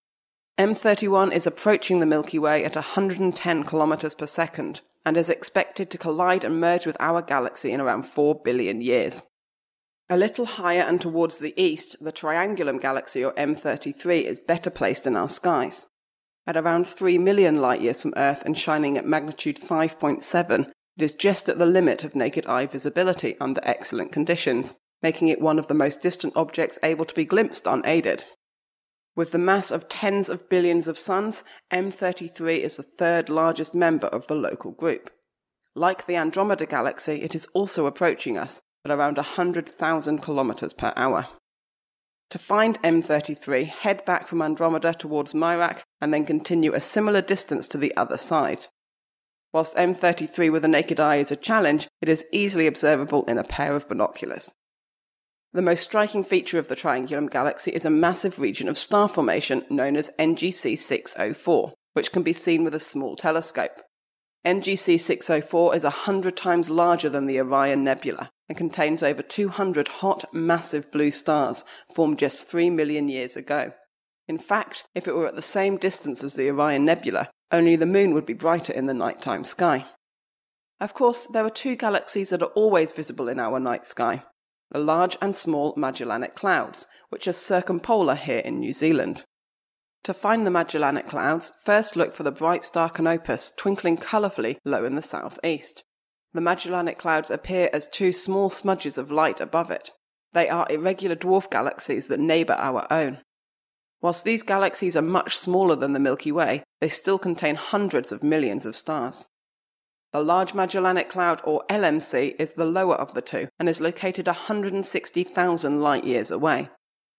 M thirty-one is approaching the Milky Way at one hundred ten kilometers per second, and is expected to collide and merge with our galaxy in around four billion years. A little higher and towards the east, the Triangulum Galaxy, or M thirty-three, is better placed in our skies. At around three million light-years from Earth and shining at magnitude five point seven, it is just at the limit of naked eye visibility under excellent conditions, making it one of the most distant objects able to be glimpsed unaided. With the mass of tens of billions of suns, M thirty-three is the third largest member of the local group. Like the Andromeda Galaxy, it is also approaching us at around one hundred thousand kilometers per hour. To find M thirty-three, head back from Andromeda towards Myrac and then continue a similar distance to the other side. Whilst M thirty-three with the naked eye is a challenge, it is easily observable in a pair of binoculars. The most striking feature of the Triangulum Galaxy is a massive region of star formation known as N G C six oh four, which can be seen with a small telescope. N G C six oh four is a hundred times larger than the Orion Nebula and contains over two hundred hot, massive blue stars formed just three million years ago. In fact, if it were at the same distance as the Orion Nebula, only the moon would be brighter in the nighttime sky. Of course, there are two galaxies that are always visible in our night sky: the Large and Small Magellanic Clouds, which are circumpolar here in New Zealand. To find the Magellanic Clouds, first look for the bright star Canopus twinkling colourfully low in the southeast. The Magellanic Clouds appear as two small smudges of light above it. They are irregular dwarf galaxies that neighbour our own. Whilst these galaxies are much smaller than the Milky Way, they still contain hundreds of millions of stars. The Large Magellanic Cloud, or L M C, is the lower of the two and is located one hundred sixty thousand light-years away.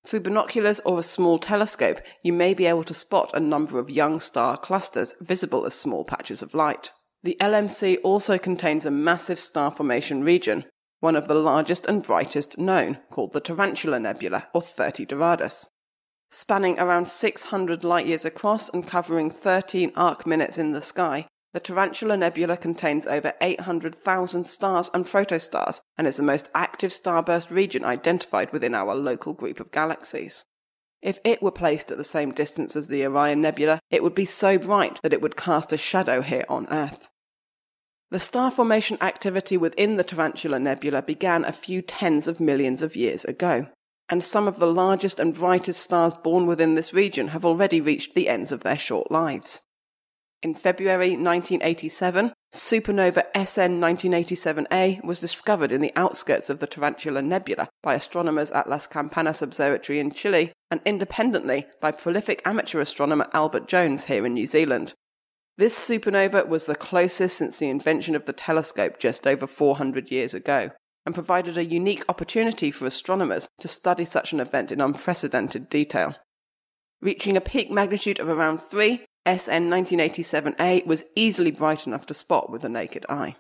Through binoculars or a small telescope, you may be able to spot a number of young star clusters visible as small patches of light. The L M C also contains a massive star formation region, one of the largest and brightest known, called the Tarantula Nebula, or thirty Doradus. Spanning around six hundred light-years across and covering thirteen arc-minutes in the sky, the Tarantula Nebula contains over eight hundred thousand stars and protostars and is the most active starburst region identified within our local group of galaxies. If it were placed at the same distance as the Orion Nebula, it would be so bright that it would cast a shadow here on Earth. The star formation activity within the Tarantula Nebula began a few tens of millions of years ago, and some of the largest and brightest stars born within this region have already reached the ends of their short lives. In February nineteen eighty-seven, supernova S N nineteen eighty-seven A was discovered in the outskirts of the Tarantula Nebula by astronomers at Las Campanas Observatory in Chile and independently by prolific amateur astronomer Albert Jones here in New Zealand. This supernova was the closest since the invention of the telescope just over four hundred years ago, and provided a unique opportunity for astronomers to study such an event in unprecedented detail. Reaching a peak magnitude of around three, S N nineteen eighty-seven A was easily bright enough to spot with the naked eye.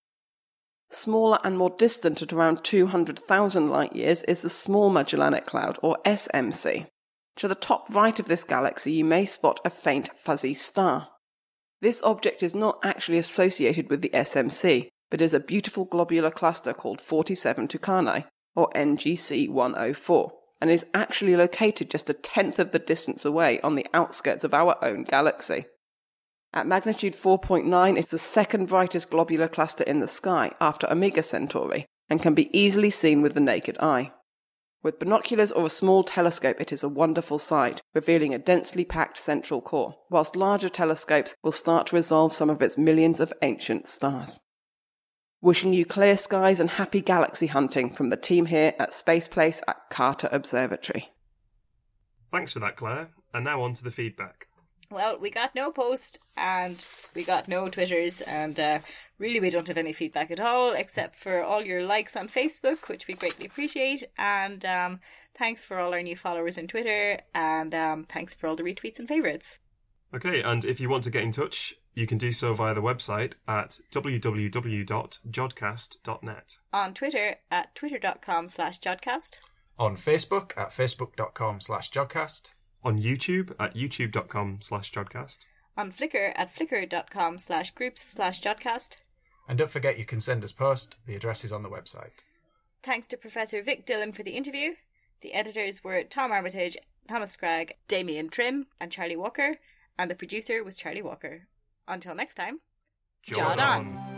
Smaller and more distant at around two hundred thousand light-years is the Small Magellanic Cloud, or S M C. To the top right of this galaxy you may spot a faint fuzzy star. This object is not actually associated with the S M C, but is a beautiful globular cluster called forty-seven Tucanae, or N G C one oh four, and is actually located just a tenth of the distance away on the outskirts of our own galaxy. At magnitude four point nine, it's the second brightest globular cluster in the sky after Omega Centauri, and can be easily seen with the naked eye. With binoculars or a small telescope, it is a wonderful sight, revealing a densely packed central core, whilst larger telescopes will start to resolve some of its millions of ancient stars. Wishing you clear skies and happy galaxy hunting from the team here at Space Place at Carter Observatory. Thanks for that, Claire. And now on to the feedback. Well, we got no post and we got no Twitters, and uh, really we don't have any feedback at all except for all your likes on Facebook, which we greatly appreciate, and um, thanks for all our new followers on Twitter, and um, thanks for all the retweets and favourites. Okay, and if you want to get in touch, you can do so via the website at w w w dot jodcast dot net. On Twitter at twitter.com slash jodcast. On Facebook at facebook.com slash jodcast. On YouTube at youtube.com slash jodcast. On Flickr at flickr.com slash groups slash jodcast. And don't forget you can send us post. The address is on the website. Thanks to Professor Vic Dillon for the interview. The editors were Tom Armitage, Thomas Scragg, Damien Trim, and Charlie Walker, and the producer was Charlie Walker. Until next time, Jod on!